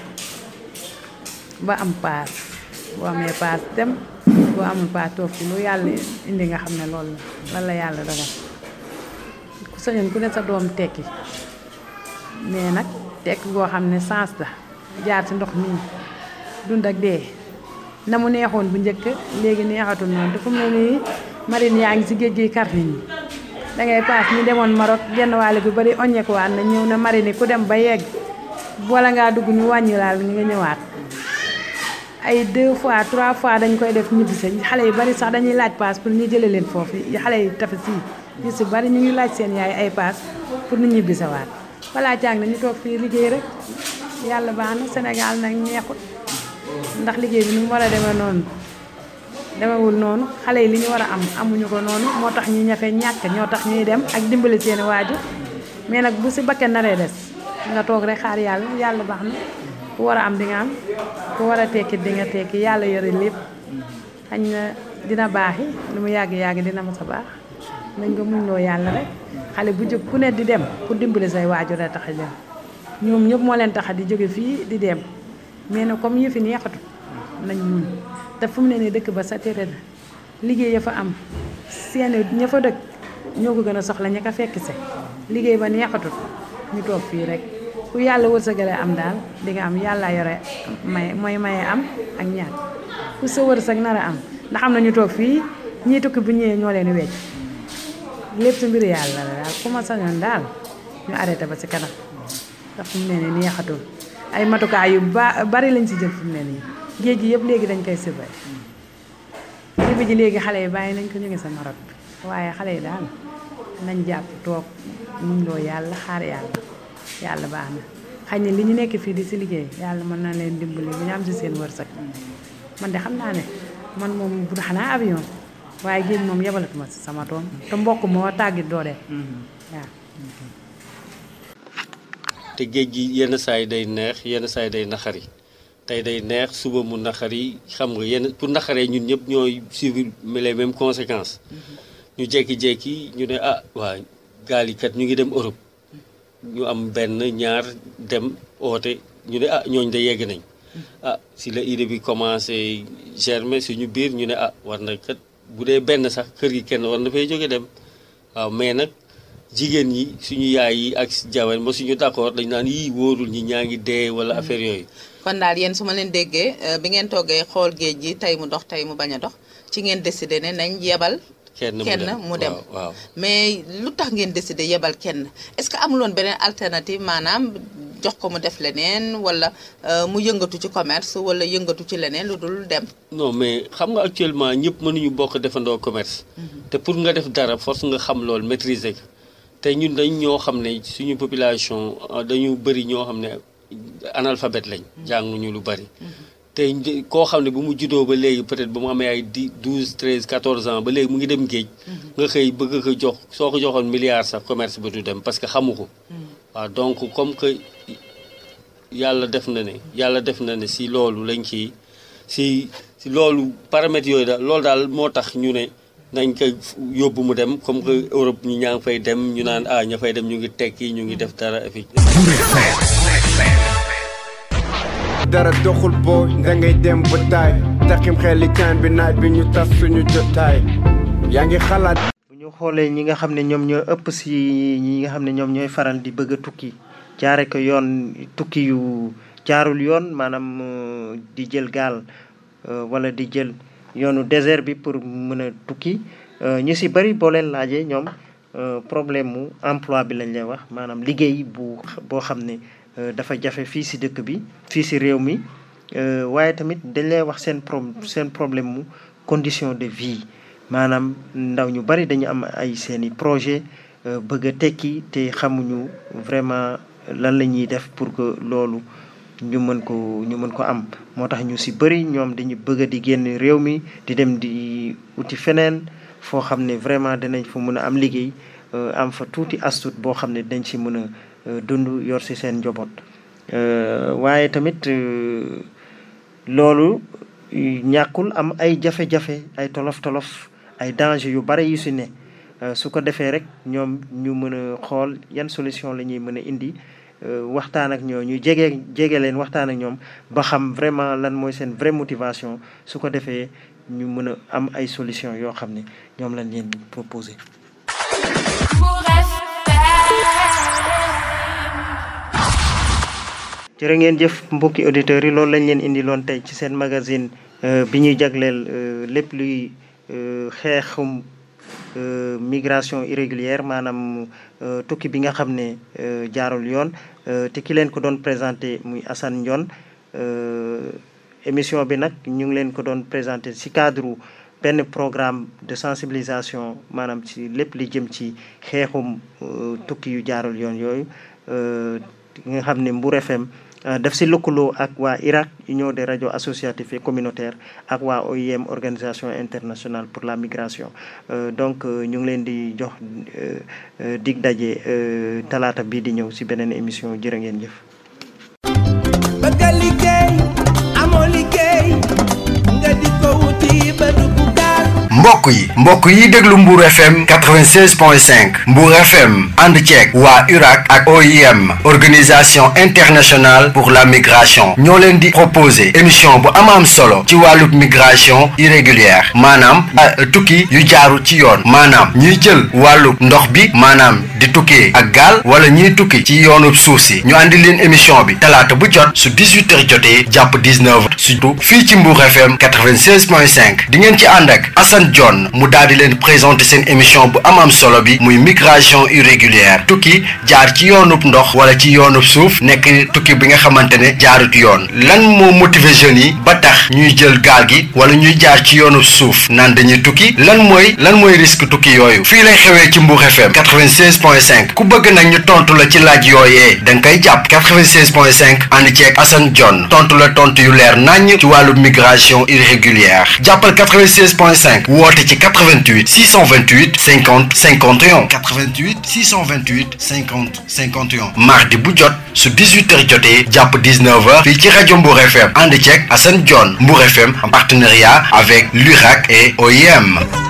Speaker 12: ba am paas boo amee paas dem boo amul paas toog ci lu yàlla indi nga xam ne loolu la lan la yàlla dogal ku sañoon ku ne sa doom tekki mais nag tekki goo xam ne sens la jaar ci ndox mi dund ak dee na mu neexoon bu njëkk léegi neexatul noonu te fu mu ne nii marine yaa ngi ci géej gi kar nit ñi dangay paas ñi demoon Maroc genn wàll gu bari oññeekuwaat na ñëw na marine ku dem ba yegg wala ngaa dugg ñu wàññi laal ñu nga ñëwaat ay 2 fois 3 fois dañ koy def ñibbise xale yu bari sax dañuy laaj paas pour ñu jëlee leen foofu xale yi tafes yi ñu si bari ñu ngi laaj seen yaay ay paas pour ñu ñibbisewaat walaa caag na ñu toog fii liggéey rek yàlla baax na Sénégal nag neexut ndax liggéey bi ni mu war a demee noonu demewul noonu xale yi li ñu war a am amuñu ko noonu moo tax ñu ñafe ñàkk ñoo tax ñuy dem ak dimbali seeni waajur mais nag bu si bakkee naree des nga toog rek xaar yàlla baax na ku war a am di nga am ku war a tekki di nga tekki yàlla yore lépp xañ na dina baaxi lu mu yàgg dina mës a baax nañ ko muñ loo yàlla rek xale bu jóg ku ne di dem pour dimbali say waajur a tax a dem ñoom ñëpp moo leen tax di jóge fii di dem mais nag comme yëfi neexatu nañ muñ te fu mu ne nii dëkk ba saturé na liggéey ya fa am seeni ña fa dëkk ñoo ko gën a soxla ña ko fekk se liggéey ba neexatul ñu toog fii rek ku yàlla wërsëgale am daal di nga am yàlla yore mooy maye am ak ñaan ku sa wërsëg nar a am ndax am na ñu toog fii ñii tukki bu ñëwee ñoo leen wecc lépp si mbir yàlla la daal ku ma sañoon daal ñu arrêté ba si kanam ndax fu mu ne nii neexatul ay matukaay yu bari lañ si jël fu mu ne nii géej gi yëpp léegi dañ koy surveiller bi ji léegi xale yi bàyyi nañ ko ñu ngi sa Maroc waaye xale yi daal nañ jàpp toog muñ loo yàlla xaar yàlla baax na xëy na li ñu nekk fii di si liggéey yàlla mën na leen dimbali bu ñu am si seen wërsëg man de xam naa ne man moom bu xanaa avion waaye géej moom yebalatuma si sama doom te mbokk moo tàggit doo dem waaw.
Speaker 13: te géej gi yenn saa yi day neex yenn saa yi day naxari tey day neex suba mu naxari xam nga yenn pour naxaree ñun ñëpp ñooy suivre les mêmes conséquences ñu jékki-jékki ñu ne waa gaal yi kat ñu ngi dem Europe ñu am benn ñaar dem oote ñu ne ñooñ de yegg nañ si la idée bi commencé germer suñu biir ñu ne war na kat bu dee benn sax kër gi kenn war na fay jóge dem waaw mais nag jigéen ñi suñu yaay yi ak jabar ma suñu d'accord dañ naan yii wóorul ñi ñaa ngi dee wala affaire yooyu.
Speaker 10: kon daal yéen su ma leen déggee bi ngeen toggee xool géej gi tey mu dox tey mu bañ a dox ci ngeen décidé ne nañ yebal kenn mu dem
Speaker 13: waaw
Speaker 10: mais lu tax ngeen décidé yebal kenn est-ce que amuloon beneen alternative maanaam jox ko mu def leneen wala mu yëngatu ci commerce wala yëngatu ci leneen lu dul dem.
Speaker 13: non mais xam nga actuellement ñëpp mënuñu bokk defandoo commerce. te pour nga def dara force nga xam loolu maîtriser ko te ñun dañ ñoo xam ne suñu population dañu bëri ñoo xam ne analphabète lañ. jànguñu lu bëri. te koo xam ne bu mu juddoo ba léegi peut-être ba mu amee ay 12 13 14 ans ba léegi mu ngi dem géej. nga xëy bëgg ko jox soo ko joxoon milliard sax commerce ba du dem parce que xamu ko. waaw donc comme que yàlla def na ne si loolu lañ ci si loolu paramètres yooyu daal loolu daal moo tax ñu ne nañ ko yóbbu mu dem comme que Europe ñi ñaa ngi fay dem ñu naan ña fay dem ñu ngi tekki ñu ngi def dara
Speaker 1: dara doxul boo dangay dem ba taay taxim xel li taan bi naaj bi ñu tas suñu jotaay yaa ngi xalaat.
Speaker 3: bu ñu xoolee ñi nga xam ne ñoom ñooy ëpp si ñi nga xam ne ñoom ñooy faral di bëgg a tukki jaare ko yoon tukki yu jaarul yoon maanaam di jël gaal wala di jël yoonu désert bi pour mën a tukki ñu si bëri boo leen laajee ñoom problème mu emploi bi lañ lay wax maanaam liggéey boo xam ne dafa jafe fii si dëkk bi fii si réew mi waaye tamit dañ lay wax seen problème mu condition de vie maanaam ndaw ñu bëri dañu am ay seeni projet bëgg a tekki te xamuñu vraiment lan la ñuy def pour que loolu ñu mën ko am moo tax ñu si bëri ñoom dañu bëgg di génn réew mi di dem di uti feneen foo xam ne vraiment danañ fa mën a am liggéey am fa tuuti astut boo xam ne dañ si mën a dund yor si seen njaboot waaye tamit loolu ñàkkul am ay jafe-jafe ay tolof-tolof ay danger yu bare yu si ne su ko defee rek ñoom ñu mën a xool yan solution la ñuy mën a indi waxtaan ak ñoo ñu jege leen waxtaan ak ñoom ba xam vraiment lan mooy seen vraie motivation su ko defee ñu mën a am ay solution yoo xam ne ñoom lañ leen proposé. jërë ngeen jëf mbokki auditeurs yi loolu lañ leen indi loon tey ci seen magazine bi ñuy jagleel lépp luy xeexum migration irrégulière maanaam tukki bi nga xam ne jaarul yoon te ki leen ko doon présenté muy Assane Ndione émission bi nag ñu ngi leen ko doon présenté ci cadre benn programme de sensibilisation maanaam ci lépp li jëm ci xeexum tukki yu jaarul yoon yooyu nga xam ne Mbour FM daf si lëkkaloo ak waa IRAK Union des radios associatives et communautaires ak waa OIM organisation internationale pour la migration donc ñu ngi leen di jox dig daje talaata bii di ñëw si beneen émission jërë ngeen jëf.
Speaker 1: bëgg liggéey amoo liggéey nga di ko wuti ba dugg
Speaker 2: mbokk yi déglu Mbour FM 96.5 Mbour FM ànd ceeg waa URAC ak OIM organisation internationale pour la migration ñoo leen di proposer émission bu am solo ci wàllub migration irrégulière maanaam tukki yu jaaru ci yoon maanaam ñuy jël wàllub ndox bi maanaam di tukkee ak gaal wala ñuy tukki ci yoonub suuf si ñu andi leen émission bi talaata bu jot su 18h jotee jàpp 19h surtout fii ci Mbour FM 96.5 di ngeen ci ànd ak Assane Ndione mu daal di leen présenter seen émission bu am solo bi muy migration irrégulière tukki jaar ci yoonub ndox wala ci yoonub suuf nekk tukki bi nga xamante ne jaarut yoon lan moo motiver jeunes yi ba tax ñuy jël gaal gi wala ñuy jaar ci yoonub suuf naan dañuy tukki lan mooy risque tukki yooyu fii lay xewee ci Mbour FM 96.5 ku bëgg nag ñu tontu la ci laaj yooyee da nga koy jàpp 96.5 ànd ceeg Assane Ndione tontu la tontu yu leer naññ ci wàllu migration irrégulière jàppal 96.5 woote ci 88 628 50 51 88 628 50 51 mardi bu jot su 18h jotee jàpp 19h fii ci rajo Mbour FM ànd ceeg Assane Ndione Mbour FM en partenariat avec l'URAC et OIM.